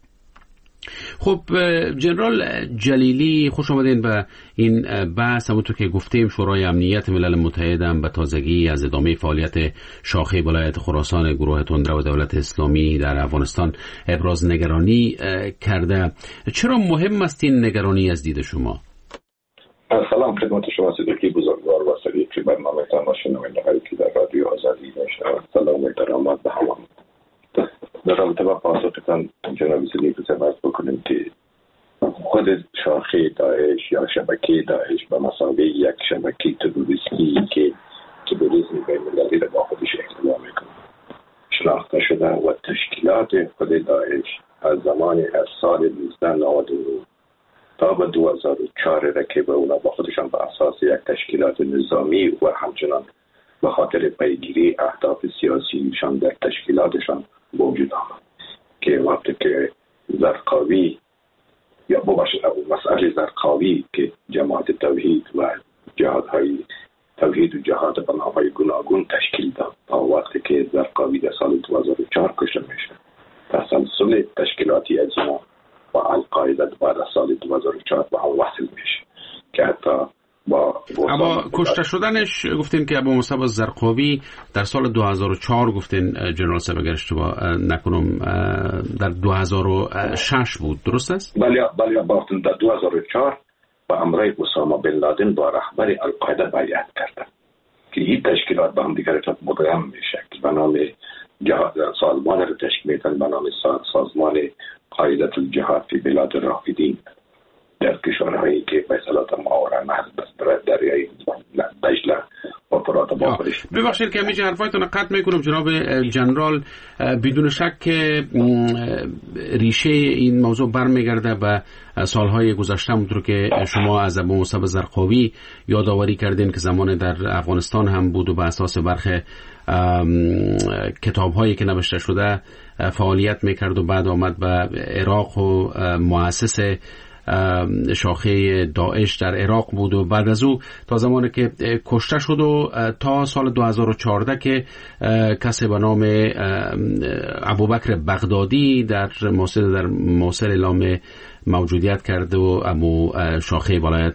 خب جنرال جلیلی، خوش آمدین به این بحث. همونطور که گفتیم شورای امنیت ملل متحد هم به تازگی از ادامه فعالیت شاخه ولایت خراسان گروه تندره و دولت اسلامی در افغانستان ابراز نگرانی کرده. چرا مهم است این نگرانی از دید شما؟ سلام خدمت شما صدیقی بزرگوار و صدیقی برنامه تان و شنوندگانی که در رادیو آزادی میشنوند. سلام و درآمد به همه. در رابطه با پاسختان جناب صدیقی صحبت بکنیم که خود شاخه داعش یا شبکه داعش به مثابه یک شبکه تروریستی که تروریسم بین‌المللی را با خودش احتوا میکنه شناخته شده و تشکیلات خود داعش از زمان از سال نوزده نود و نه تا به دو هزار و چهار رکب اونا با خودشان به اساس یک تشکیلات نظامی و همچنان به خاطر پیگیری اهداف سیاسیشان در تشکیلاتشان موجود آمد که وقتی که زرقاوی یا ببخشید مسئله زرقاوی که جماعت توحید و جهادهای توحید و جهاد به نام‌های گوناگون تشکیل داد تا وقتی که زرقاوی در سال دو هزار و چهار کشته میشه، تسلسل تشکیلاتی از اینا و القاعده بعد از سال دو هزار و چهار به هم وصل میشه که حتی با اما کشته شدنش گفتین که ابو مصعب زرقاوی در سال دو هزار و چهار گفتین جنرال صاحب اگر اشتباه نکنم در دو هزار و شش بود، درست است؟ بله بله بافتن در دو هزار و چهار با امرای اسامه بن لادن با رهبر القاعده بیعت کردند که این تشکیلات با هم دیگر مدغم میشه که به نام جهاد سازمان رو تشکیل میدن به نام سازمان قاعده الجهاد فی بلاد الرافدین در کشورهایی که به اصطلاح ماورا نهر دریای دجله و فرات باخرش. ببخشید که همیشه حرفایتون قطع میکنم جناب جنرال، بدون شک که ریشه این موضوع برمیگرده به سالهای گذشته، همونطور که شما از ابو مصعب زرقاوی یادآوری کردین که زمان در افغانستان هم بود و به اساس برخی کتاب‌هایی که نوشته شده فعالیت میکرد و بعد آمد به عراق و مؤسس شاخه داعش در عراق بود و بعد از او تا زمانی که کشته شد و تا سال دو هزار و چهارده که کسی به نام ابوبکر بغدادی در موصل در موصل اعلام موجودیت کرد و ابو شاخه ولایت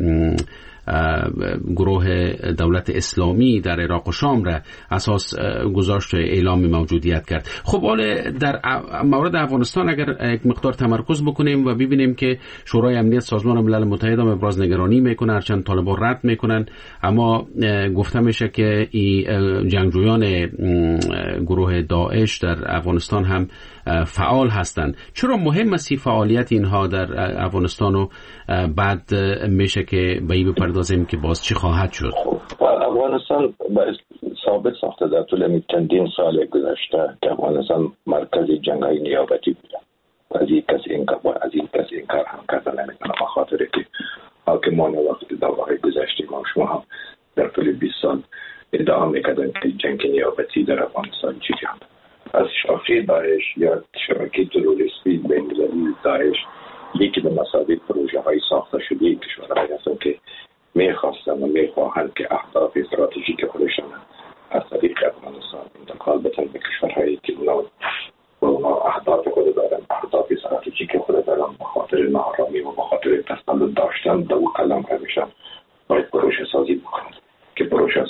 گروه دولت اسلامی در عراق و شام را اساس گذاشت اعلام موجودیت کرد. خب حالا در مورد افغانستان اگر یک مقدار تمرکز بکنیم و ببینیم که شورای امنیت سازمان ملل متحد هم ابراز نگرانی میکنه، هرچند طالبان رد میکنن، اما گفته میشه که این جنگجویان گروه داعش در افغانستان هم فعال هستند. چرا مهم است فعالیت اینها در افغانستان و بعد میشه که به این بپردازیم که باز چی خواهد شد؟ افغانستان ثابت ساخته در طول چندین سال گذشته که افغانستان مرکز جنگ‌های نیابتی بوده. از این کس انکار از این کس انکار هم کردن نمیتونه به خاطر که حاکمان وقت دوره گذشته ما شما هم در طول بیست سال ادعا میکردن که جنگ نیابتی در افغانستان چی جاند. از شاخه داعش یا شبکه تروریستی بین‌المللی داعش یکی به مسابقه پروژه های ساخته شده کشورهایی هستند که میخواستن و میخواهند که اهداف استراتژیک خودشان از طریق افغانستان انتقال بدن به کشورهایی که اونا با اونا اهداف خود دارن، اهداف استراتژیک خود دارن، به خاطر ناآرامی و به خاطر تسلط داشتن دو قلم همیشن باید پروژه سازی بکنند که پروژه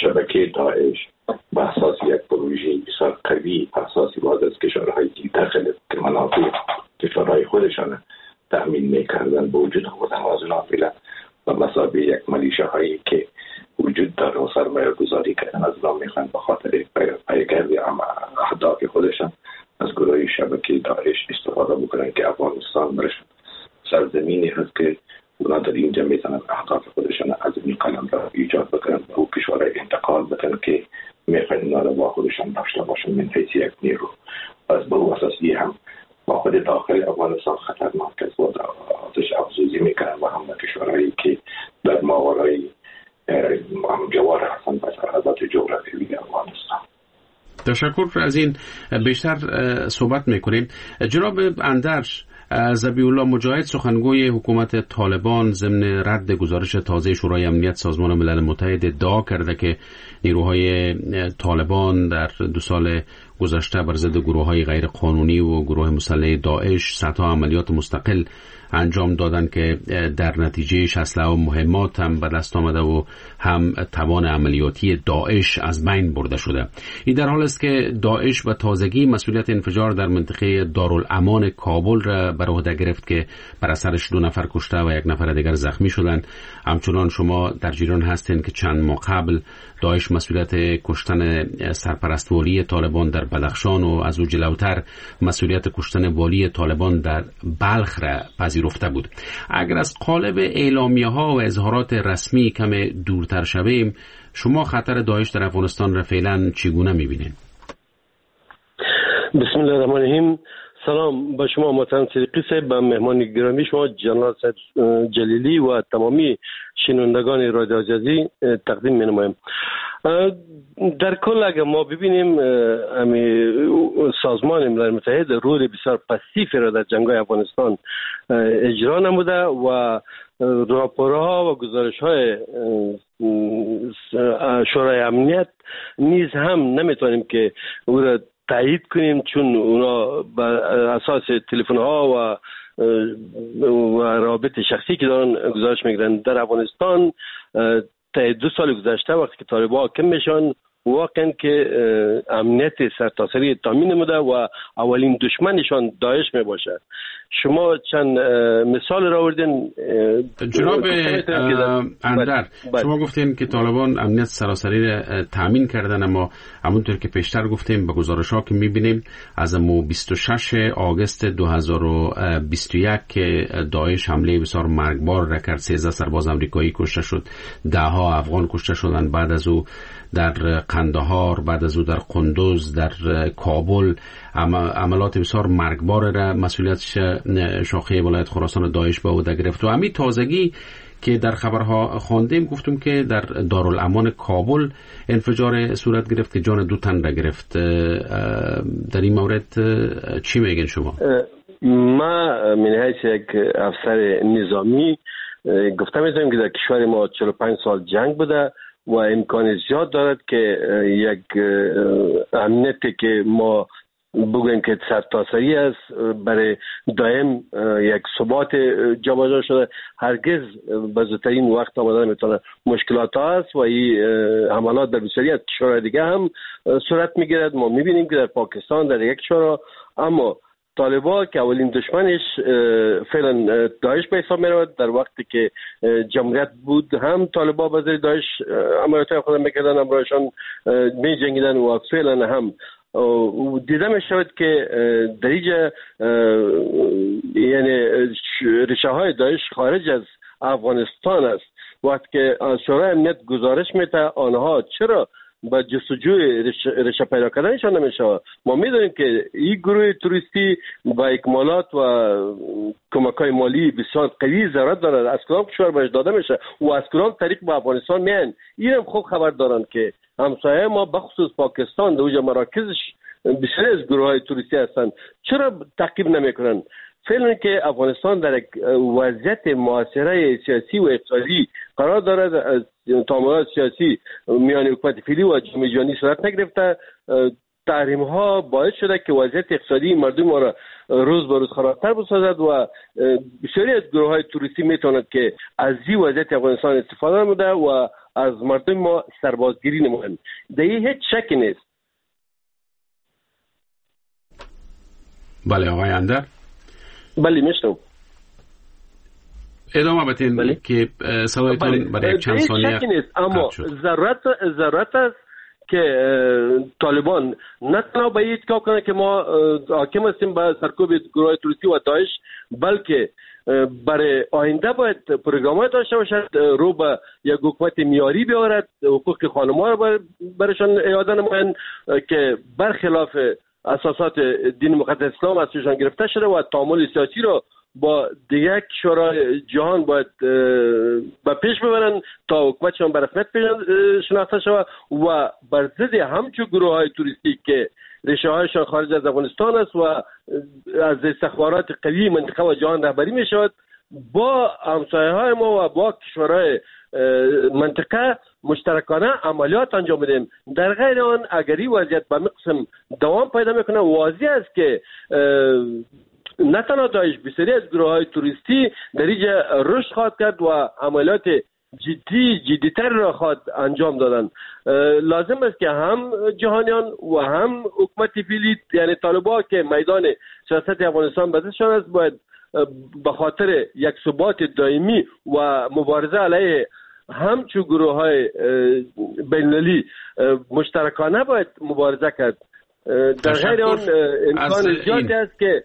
شبکه داعش به اساس یک پروژه بسیار قوی اساسی باز از کشورهای داخل که منافع کشورهای خودشان تأمین میکردن به وجود آوردن و از اونها فعلا و مسابقه یک ملیشه هایی که وجود داره و سرمایه گذاری کردن از اونها میخوان به خاطر پیگرد اهداف خودشان از گروه شبکه داعش استفاده بکنن که افغانستان برش سرزمینی هست که اونا در اینجا میتونن اهداف خودشان از این قلم را ایجاد بکنن و کشورهای انتقال بکنن که میخوان اونا را با خودشان داشته باشن من حیث یک نیرو. از به اساسی هم با خود داخل افغانستان خطرناک است و آتش افزوزی میکنن و هم کشورهایی که در ماورای همجوار هستن و سرحدات جغرافیایی افغانستان. تشکر. از این بیشتر صحبت میکنیم. جناب اندرش ذبیح الله مجاهد سخنگوی حکومت طالبان ضمن رد گزارش تازه شورای امنیت سازمان ملل متحد ادعا کرده که نیروهای طالبان در دو سال گذشته بر ضد گروه‌های غیر قانونی و گروه مسلح داعش صدها عملیات مستقل انجام دادن که در نتیجهش اسلحه و مهمات هم به دست آمده و هم توان عملیاتی داعش از بین برده شده. این در حال است که داعش به تازگی مسئولیت انفجار در منطقه دارالامان کابل را بر عهده گرفت که بر اثرش دو نفر کشته و یک نفر دیگر زخمی شدند. همچنان شما در جریان هستین که چند ماه قبل داعش مسئولیت کشتن سرپرست والی طالبان در بدخشان و از او جلوتر مسئولیت کشتن والی طالبان در بلخ را پذیرفته بود. اگر از قالب اعلامیه ها و اظهارات رسمی کم دورتر شویم، شما خطر داعش در افغانستان را فعلا چگونه می‌بینید؟ بسم الله الرحمن الرحیم. سلام به شما محترم صدیقی صاحب، به مهمان گرامی شما جنرال صاحب جلیلی و تمامی شنوندگان رادیو آزادی تقدیم می‌نمایم. در کل اگر ما ببینیم امی سازمان ملل متحد رول بسیار پسیفی را در جنگ‌های افغانستان اجرا نموده و راپورها و گزارش‌های شورای امنیت نیز هم نمیتونیم که او را تایید کنیم، چون اونا بر اساس تلفن‌ها و و رابط شخصی که دارن گزارش میگیرن. در افغانستان تا دو سال گذشته وقتی که طالبان حاکم میشن واقعا که امنیت سرتاسری تامین نموده و اولین دشمنشان داعش می باشد. شما چند مثال را آوردین جناب اندر. شما گفتین که طالبان امنیت سراسری را تامین کردن، اما همونطور که پیشتر گفتیم به گزارش ها که میبینیم از امو بیست و شش آگوست دو هزار و بیست و یک که داعش حمله بسیار مرگبار را کرد، سیزده سرباز امریکایی کشته شد، ده ها افغان کشته شدند. بعد از او در قندهار، بعد از او در قندوز، در کابل عملات بسیار مرگبار را مسئولیت شاخه ولایت خراسان داعش به عهده گرفت. و همین تازگی که در خبرها خواندیم گفتم که در دارالامان کابل انفجار صورت گرفت که جان دو تن را گرفت. در این مورد چی میگین شما؟ ما من حیث یک افسر نظامی گفتم میتونیم که در کشور ما چهل و پنج سال جنگ بوده و امکان زیاد دارد که یک امنیتی که ما بگویم که سرتاسری است برای دائم یک ثبات جابجا شده هرگز به زودترین وقت آمدن میتونه مشکلات هست و این حملات در بسیاری از کشورهای دیگه هم صورت میگیرد. ما میبینیم که در پاکستان در یک کشور، اما طالبان که اولین دشمنش فعلا داعش به حساب میرود. در وقتی که جمهوریت بود هم طالبان با ضد داعش عملیات خود میکردن، امروزشان می جنگیدن و فعلا هم دیده می شود که در اینجا یعنی ریشه های داعش خارج از افغانستان است. وقتی که شورای امنیت گزارش میده آنها چرا با جستجوی ریشه پیدا کردنشان نمیشه. ما میدونیم که این گروه توریستی با اکمالات و کمک‌های مالی بسیار قوی ضرورت دارد، از کدام کشور بهش داده میشه و از کدام طریق به افغانستان میان. اینم خوب خبر دارن که همسایه ما بخصوص پاکستان در اونجا مراکزش بسیار از گروه‌های توریستی هستند، چرا تعقیب نمیکنن؟ فعلا که افغانستان در یک وضعیت معاصره سیاسی و اقتصادی قرار دارد، تعاملات سیاسی میان حکومت فعلی و جامعه جهانی صورت نگرفته، تحریم ها باعث شده که وضعیت اقتصادی مردم ما را روز به روز خرابتر بسازد و بسیاری از گروه های توریستی میتواند که از این وضعیت افغانستان استفاده نموده و از مردم ما سربازگیری نموند. در این هیچ شکی نیست. بله آقای اندر. بله میشنم. ادامه بدین بله. که صدایتان برای یک چند ثانیه شکی نیست، اما ضرورت ضرورت است که طالبان نه تنها به این اتکا کنه که ما حاکم هستیم به سرکوب گروه تروریستی و داعش، بلکه برای آینده باید پروگرام‌های داشته باشد رو به یک حکومت معیاری بیاورد، حقوق خانم‌ها رو برشان اعاده نمایند که برخلاف اساسات دین مقدس اسلام از سوشان گرفته شده و تعامل سیاسی رو با دیگر کشورهای جهان باید به پیش ببرن تا حکومتشان به رسمیت شناخته شود و بر ضد همچون گروه های توریستی که ریشه هایشان خارج از افغانستان است و از استخبارات قوی منطقه و جهان رهبری می شود، با همسایه های ما و با کشورهای منطقه مشترکانه عملیات انجام بدیم. در غیر آن اگر این وضعیت به مقسم دوام پیدا میکنه، واضح است که نه تنها داعش بسیاری از گروه های توریستی در اینجا رشد خواهد کرد و عملیات جدی جدیتر را خواهد انجام دادن. لازم است که هم جهانیان و هم حکومت فعلی یعنی طالبان که میدان سیاست افغانستان به دستشان است باید به خاطر یک ثبات دائمی و مبارزه علیه همچون گروه های بین‌المللی مشترکانه باید مبارزه کرد. در غیر آن امکان زیادی است که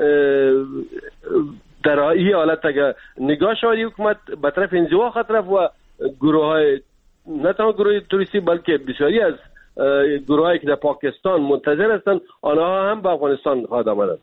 در این حالت اگر نگاه شود حکومت به طرف انزوا خواهد رفت و گروه های نه تنها گروه توریستی بلکه بسیاری از گروه هایی که در پاکستان منتظر هستند آنها هم به افغانستان خواهد آمدند.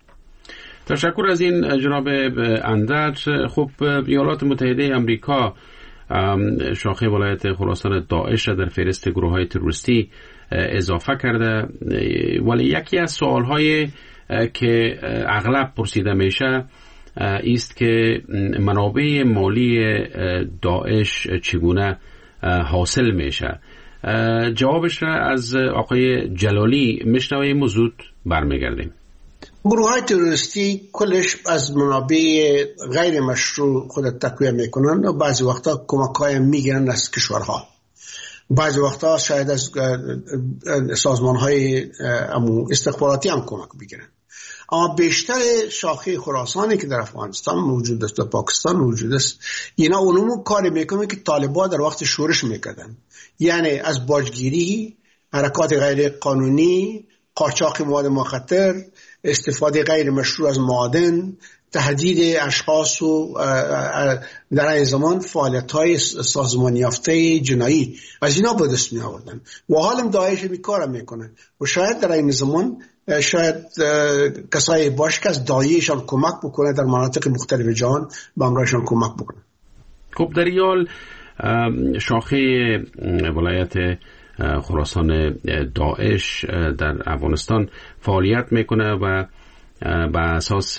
تشکر از این جناب اندر. خب ایالات متحده امریکا شاخه ولایت خراسان داعش را در فهرست گروه های تروریستی اضافه کرده، ولی یکی از سوال های که اغلب پرسیده میشه است که منابع مالی داعش چگونه حاصل میشه. جوابش را از آقای جلالی میشنویم و زود برمیگردیم. گروه های تروریستی کلش از منابع غیر مشروع خود تقویه میکنن و بعضی وقتا کمک های میگیرن از کشورها، بعضی وقتا شاید از سازمان های استخباراتی هم کمک بگیرن. اما بیشتر شاخه خراسانی که در افغانستان موجود است و پاکستان موجود است، اینا اونمو کاری میکنن که طالبان در وقت شورش میکردن، یعنی از باجگیری، حرکات غیر قانونی، قاچاق مواد مخدر، استفاده غیر مشروع از معادن، تهدید اشخاص و در این زمان فعالیت‌های سازمان یافته جنایی از اینا به دست می آوردن و حالا داعش بیکار میکنن و شاید در این زمان شاید کسایی باشه که از داعششان کمک بکنه در مناطق مختلف جهان به امرایشان کمک بکنه. خب در یال شاخه ولایت خراسان داعش در افغانستان فعالیت میکنه و بر اساس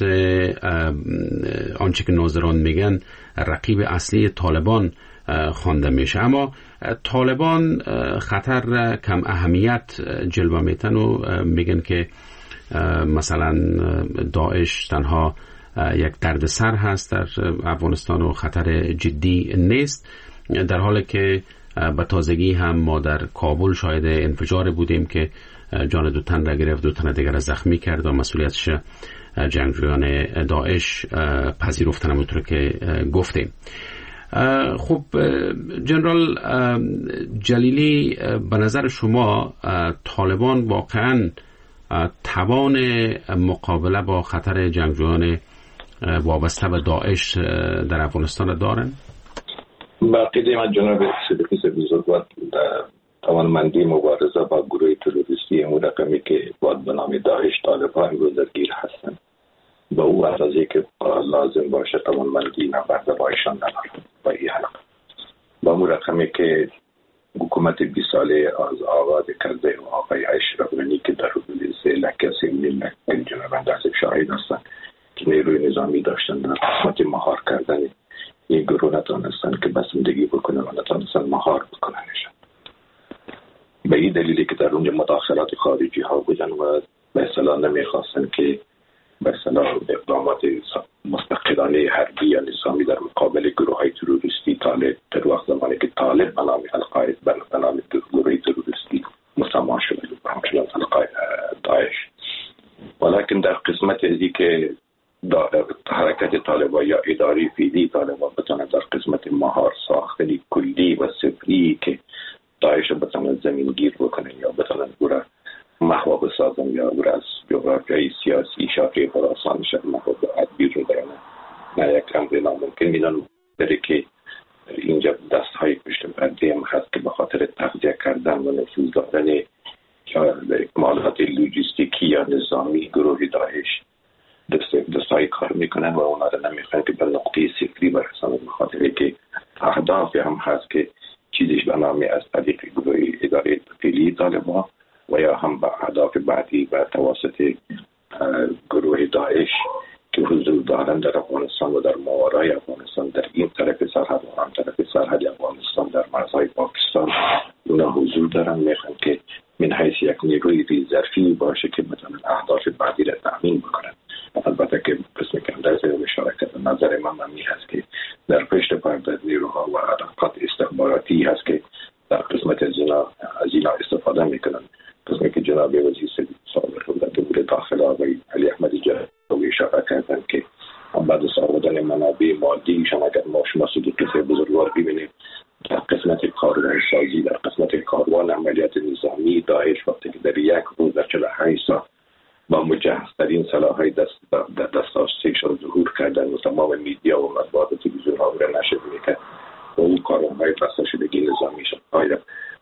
آنچه که ناظران میگن رقیب اصلی طالبان خوانده میشه، اما طالبان خطر کم اهمیت جلوه میتن و میگن که مثلا داعش تنها یک دردسر هست در افغانستان و خطر جدی نیست، در حالی که به تازگی هم ما در کابل شاهد انفجار بودیم که جان دو تن را گرفت، دو تن دیگر را زخمی کرد و مسئولیتش جنگجویان داعش پذیرفتن همونطور که گفتیم. خب جنرال جلیلی، به نظر شما طالبان واقعا توان مقابله با خطر جنگجویان وابسته به داعش در افغانستان را دارن؟ باقی من جناب صدیقی بزرگوار توانمندی مبارزه با گروه تروریستی مرقمی که باید به نام داعش طالبان گذرگیر هستند با او اندازه که لازم باشه توانمندی نبرده بایشان ندارد. با این حلقه با مرقمی که حکومت بی ساله از آغاز کرده و آقای اشرف غنی که در حدود سه لکه سی میلیون جناب اندازه شاهد هستند که نیروی نظامی داشتند در قسمت مهار کردن این گروه نتانستن که بسندگی بکنن و نتانستن مهار بکننشن. به این دلیلی که در اونجا مداخلات خارجی ها بودن و به اصطلاح نمیخواستن که به اصطلاح اقدامات مستقلانه حربی یا نظامی در مقابل گروه های تروریستی طالب در وقت زمانی که طالب به نام القاعده به نام گروه تروریستی مسما شده و همچنان القاعده داعش. ولیکن در قسمت ازی که حرکت طالبان یا اداری فیدی طالبان بتانه در قسمت مهار ساختنی کلی و صفری که داعش بتانه زمین گیر بکنه یا بتانه گوره محو بسازن یا گوره از جغرافیای سیاسی شاقی خراسان شد محو بیرون رو دارن نه یک امر ناممکن میدن بره که اینجا دست های پشت پرده هم هست که به خاطر تغذیه کردن و نفوذ دادن یا اکمالات لوجستیکی یا نظامی گروه داعش دست دستای کار میکنن و اونا رو نمیخوان که به نقطه صفری برسن به خاطر که اهداف هم هست که چیزیش به نام از طریق گروه اداره فعلی طالبان و یا هم به اهداف بعدی به توسط گروه داعش که حضور دارن در افغانستان و در ماورای افغانستان در این طرف سرحد و هم طرف سرحد افغانستان در مرزهای پاکستان اونا حضور دارن میخوان که من حیث یک نیروی ریزرفی باشه که بتونن اهداف بعدی را تامین بکنن. البته که قسم کم در زیر مشارکت نظر من ممی هست که در پشت پرده نیروها و علاقات استخباراتی هست که در قسمت از اینا استفاده میکنن. قسمی که جناب وزیر سابق دولت داخل آقای علی احمد جلالی اشاره کردن که بعد از آوردن منابع مادیشان اگر ما شما صدوقی بزرگوار ببینیم در قسمت کاروان سازی در قسمت کاروان عملیات نظامی داعش وقتی که در یک روز در چهل و هشت ساعت با مجهزترین سلاح‌های دست در دسترسیشان ظهور کردن و تمام میدیا و مطبوعات تلویزیون ها را نشر میکرد و اون کاروان‌های بسته شدگی نظامیشان آیا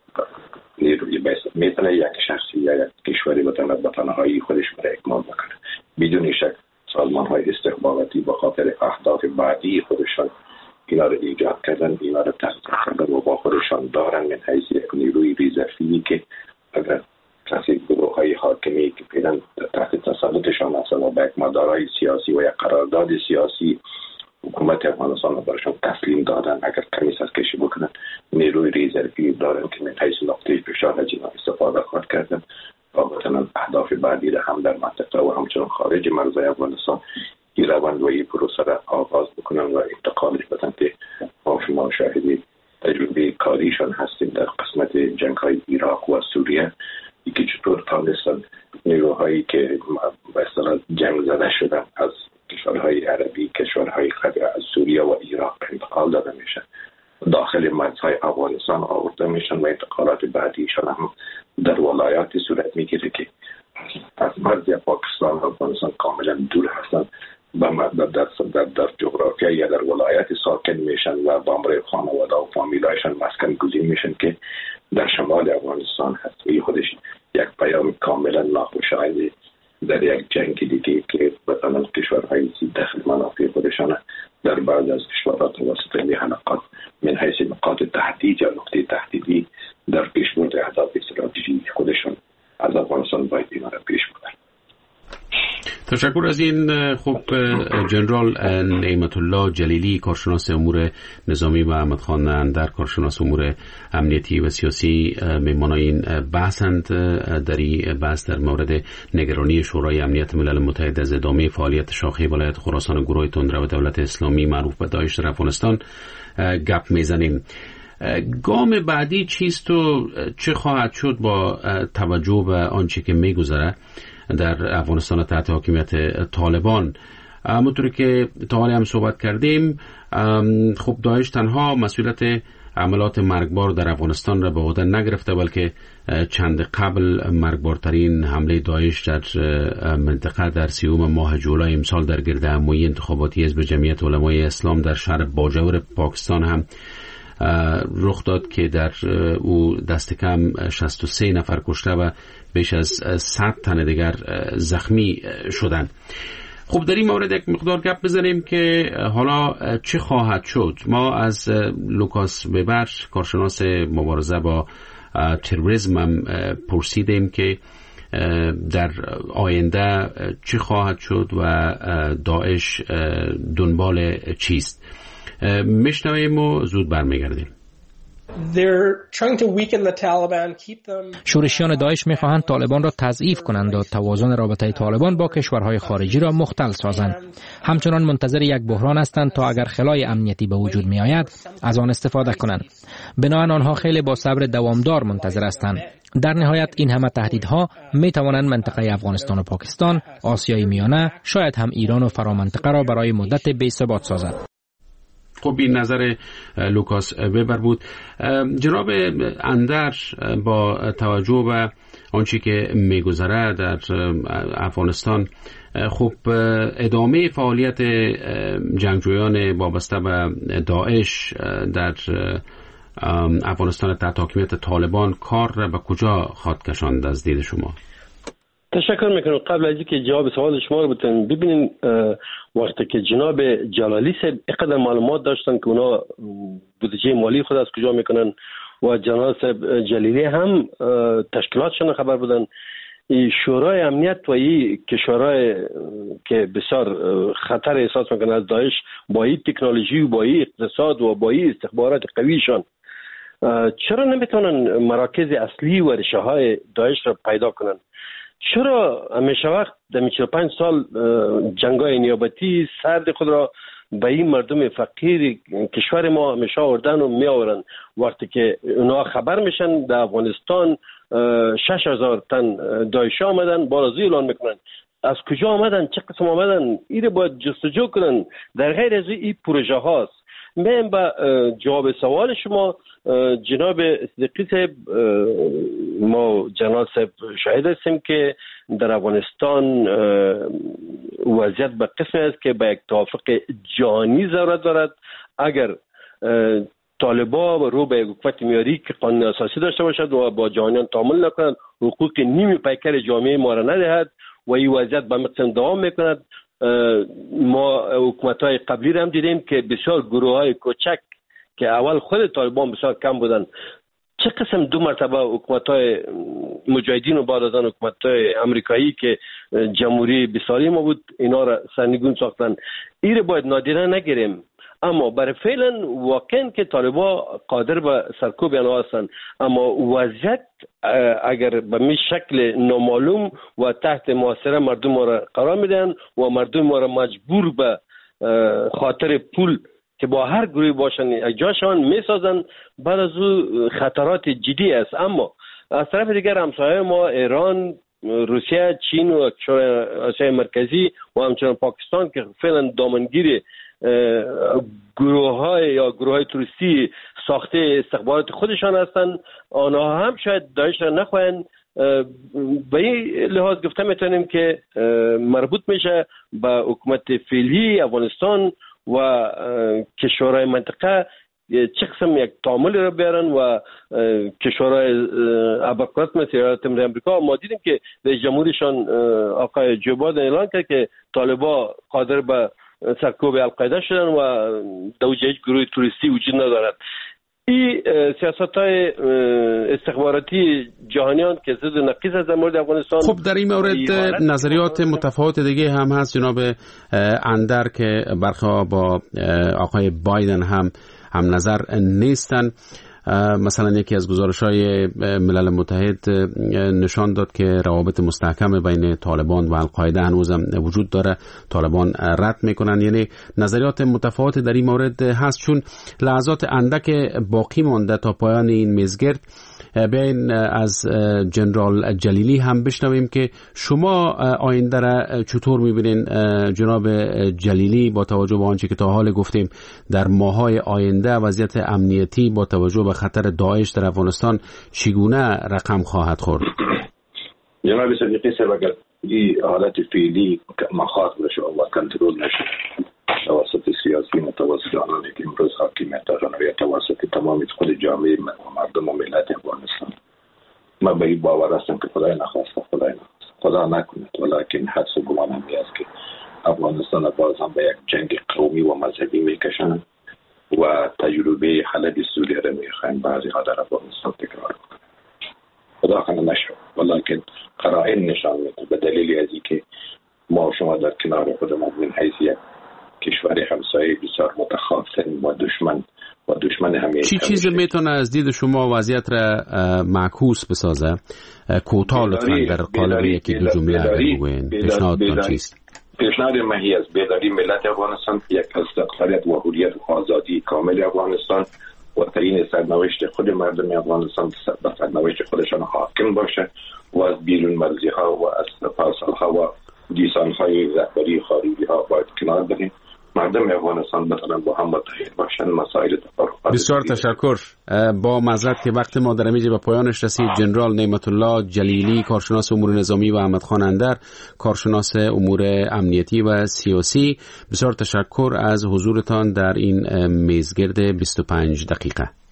نیروی بیست میتونه یک شخصی یا یک کشوری بتونه به تنهایی خودش برای اکمال بکنه. بدون شک سازمان‌های استخباراتی به خاطر اهداف بعدی خودشان اینا رو ایجاد کردن، اینا رو تحقیق کردن و با خودشان دارن من حیث یک نیروی ریزرفی که اگر کسی گروه های حاکمی که پیدن تحت تسلطشان هستن و به یک مدارای سیاسی و یک قرارداد سیاسی حکومت افغانستان رو برشان تسلیم دادن اگر کمی سرکشی بکنن نیروی ریزرفی دارن که من حیث نقطه فشار از اینا استفاده خواهد کردن و بتونن اهداف بعدی را هم در منطقه و همچنان خارج مرزهای افغانستان این روند و این پروسه را آغاز بکنن و انتقالش بدن که ما شما شاهدی تجربه کاریشان هستیم در قسمت جنگ های عراق و سوریه یکی چطور تانستن نیروهایی که به اصطلاح جنگ زده شدن از کشورهای عربی کشورهای خبر از سوریه و عراق انتقال داده میشن داخل مرزهای افغانستان آورده میشن و انتقالات بعدیشان هم در ولایات صورت میگیره که از مرز پاکستان و افغانستان کاملا دور هستن در, در, در, در جغرافیا یا در ولایت ساکن میشن و با امر خانواده و فامیلایشان مسکن گزین میشن که در شمال افغانستان هست و خودش یک پیام کاملا ناخوشایند در یک جنگ دیگه که مثلا کشورهای داخل منافع خودشان در بعض از کشورها توسط این حلقات من حیث نقاط تهدید یا نقطه تهدیدی در پیشبرد اهداف استراتژی خودشان از افغانستان باید اینا را پیش بردن. تشکر از این. خب جنرال نعمت الله جلیلی کارشناس امور نظامی و احمد خان اندر کارشناس امور امنیتی و سیاسی میمانای این بحثند. در این بحث در مورد نگرانی شورای امنیت ملل متحد از ادامه فعالیت شاخه ولایت خراسان گروه تندره و دولت اسلامی معروف به داعش در افغانستان گپ میزنیم. گام بعدی چیست و چه خواهد شد با توجه به آنچه که میگذره در افغانستان تحت حاکمیت طالبان؟ همونطور که تا حالی هم صحبت کردیم خب داعش تنها مسئولیت عملات مرگبار در افغانستان را به عهده نگرفته بلکه چند قبل مرگبارترین حمله داعش در منطقه در سیوم ماه جولای امسال در گرد همایی انتخاباتی حزب جمعیت علمای اسلام در شهر باجور پاکستان هم رخ داد که در او دست کم شصت و سه نفر کشته و بیش از صد تن دیگر زخمی شدند. خب در این مورد یک مقدار گپ بزنیم که حالا چه خواهد شد. ما از لوکاس وبر کارشناس مبارزه با تروریسم هم پرسیدیم که در آینده چه خواهد شد و داعش دنبال چیست. میشنویم و زود برمیگردیم. شورشیان داعش می‌خواهند طالبان را تضعیف کنند و توازن رابطه طالبان با کشورهای خارجی را مختل سازند. همچنان منتظر یک بحران هستند تا اگر خلای امنیتی به وجود می‌آید از آن استفاده کنند. بنابراین آنها خیلی با صبر دوامدار منتظر هستند. در نهایت این همه تهدیدها می توانند منطقه افغانستان و پاکستان، آسیای میانه، شاید هم ایران و فرامنطقه را برای مدت بی‌ثبات سازد. خب این نظر لوکاس وبر بود. جناب اندر، با توجه به آنچه که میگذره در افغانستان، خب ادامه فعالیت جنگجویان وابسته به داعش در افغانستان تحت حاکمیت طالبان کار را به کجا خواهد کشاند از دید شما؟ تشکر میکنم. قبل از اینکه جواب سوال شما رو بتونم ببینین، وقتی که جناب جلالی صاحب اینقدر معلومات داشتن که اونا بودجه مالی خود از کجا میکنن و جناب صاحب جلیلی هم تشکیلاتشون خبر بودن، شورای امنیت و این کشورهای که بسیار خطر احساس میکنن از داعش با این تکنولوژی و با این اقتصاد و با این استخبارات قویشان، چرا نمیتونن مراکز اصلی و ریشه های داعش را پیدا کنن؟ چرا همیشه وقت در چهل و پنج سال جنگای نیابتی سرد خود را به این مردم فقیر کشور ما همیشه آوردن و می آورن؟ وقتی که اونا خبر میشن در افغانستان شش هزار تن داعشی آمدن، بارزی اعلان میکنن. از کجا آمدن؟ چه قسم آمدن؟ این باید جستجو کنن. در غیر از این پروژه هاست. من با جواب سوال شما جناب صدیقی صاحب، ما جناب صاحب شاهد هستیم که در افغانستان وضعیت به قسمی است که به یک توافق جهانی ضرورت دارد. اگر طالبان رو به یک حکومت میاری که قانون اساسی داشته باشد و با جهانیان تعامل نکند، حقوق نیمی پیکر جامعه ما را ندهد و این وضعیت به مقصد دوام میکند. ما حکومت‌های قبلی را هم دیدیم که بسیار گروه‌های کوچک که اول خود طالبان بسیار کم بودن، چه قسم دو مرتبه حکومت‌های مجاهدین و بعد از آن حکومت‌های امریکایی که جمهوری بیساری ما بود اینا را سرنگون ساختن. این را باید نادیده نگیریم. اما برای فعلا واقعا که طالبان قادر به سرکوب آنها هستند، اما وضعیت اگر به می شکل نامعلوم و تحت محاصره مردم ما را قرار میدن و مردم ما را مجبور به خاطر پول که با هر گروهی باشن یک جاشان میسازن، بعد از او خطرات جدی است. اما از طرف دیگر همسایه ما ایران، روسیه، چین و آسیای مرکزی و همچنان پاکستان که فعلا دامنگیر گروه های یا گروه های توریستی ساخته استخبارات خودشان هستند، آنها هم شاید داعش را نخواهند. به این لحاظ گفته میتونیم که مربوط میشه به حکومت فعلی افغانستان و کشورهای منطقه چه قسم یک تعامل را بیارن و کشورهای ابرقدرت مثل ایالات متحده آمریکا. ما دیدیم که رئیس جمهورشان آقای جو بایدن اعلان کرد که طالبان قادر به سرکوب القاعده شدن و دوجه هیچ گروه توریستی وجود ندارد. این سیاست‌های استخباراتی جهانیان که ضد نقیض از در مورد افغانستان. خب در این مورد نظریات متفاوت دیگه هم هست جناب اندر که برخا با آقای بایدن هم هم نظر نیستن. مثلا یکی از گزارش‌های ملل متحد نشان داد که روابط مستحکم بین طالبان و القاعده هنوز وجود داره، طالبان رد میکنن. یعنی نظریات متفاوت در این مورد هست. چون لحظات اندک باقی مانده تا پایان این میزگرد، بیاین از جنرال جلیلی هم بشنویم که شما آینده را چطور میبینین جناب جلیلی، با توجه به آنچه که تا حال گفتیم در ماهای آینده وضعیت امنیتی با توجه به خطر داعش در افغانستان چگونه رقم خواهد خورد؟ جناب صدیقی صاحب، اگر این حالت فعلی مخاط بشه و کنترل نشه توسط سیاسیون، توسط آنانی که امروز حاکمیت دارن و یا توسط تمام خود جامعه مردم و ملت افغانستان، ما به این باور هستم که خدای نخواسته خدای نخواسته خدا نکنه، ولیکن حدس و گمانم است که افغانستان باز هم به یک جنگ قومی و مذهبی میکشن و تجربه حلب سوریه را میخواین بعضی ها در افغانستان تکرار کنن. خدا کنه نشه، ولیکن قرائن نشان میده به دلیل از اینکه ما و شما در کنار خودمون من حیثیت کشور همسایه بسیار متخاصم و دشمن و دشمن همه. چی چیز میتونه از دید شما وضعیت را معکوس بسازه؟ کوتاه لطفاً در قالب یکی دو جمله اگر بگوین. پیشنهادتان چیست؟ پیشنهاد مهی از بیداری ملت افغانستان، یک از استقلالیت و حریت و آزادی کامل افغانستان و تعیین سرنوشت خود مردم افغانستان به سرنوشت خودشان حاکم باشه و از بیرون مرزی ها و از پارسال ها و دیسان های رهبری خارجی ها باید کنار بریم. مردم افغانستان بتونن با هم متحد باشن. مسائل تفرقه. بسیار تشکر. با معذرت که وقت ما در اینجا به پایانش رسید، جنرال نعمت الله جلیلی، کارشناس امور نظامی، و احمد خان اندر، کارشناس امور امنیتی و سیاسی، بسیار تشکر از حضورتان در این میزگرد بیست و پنج دقیقه.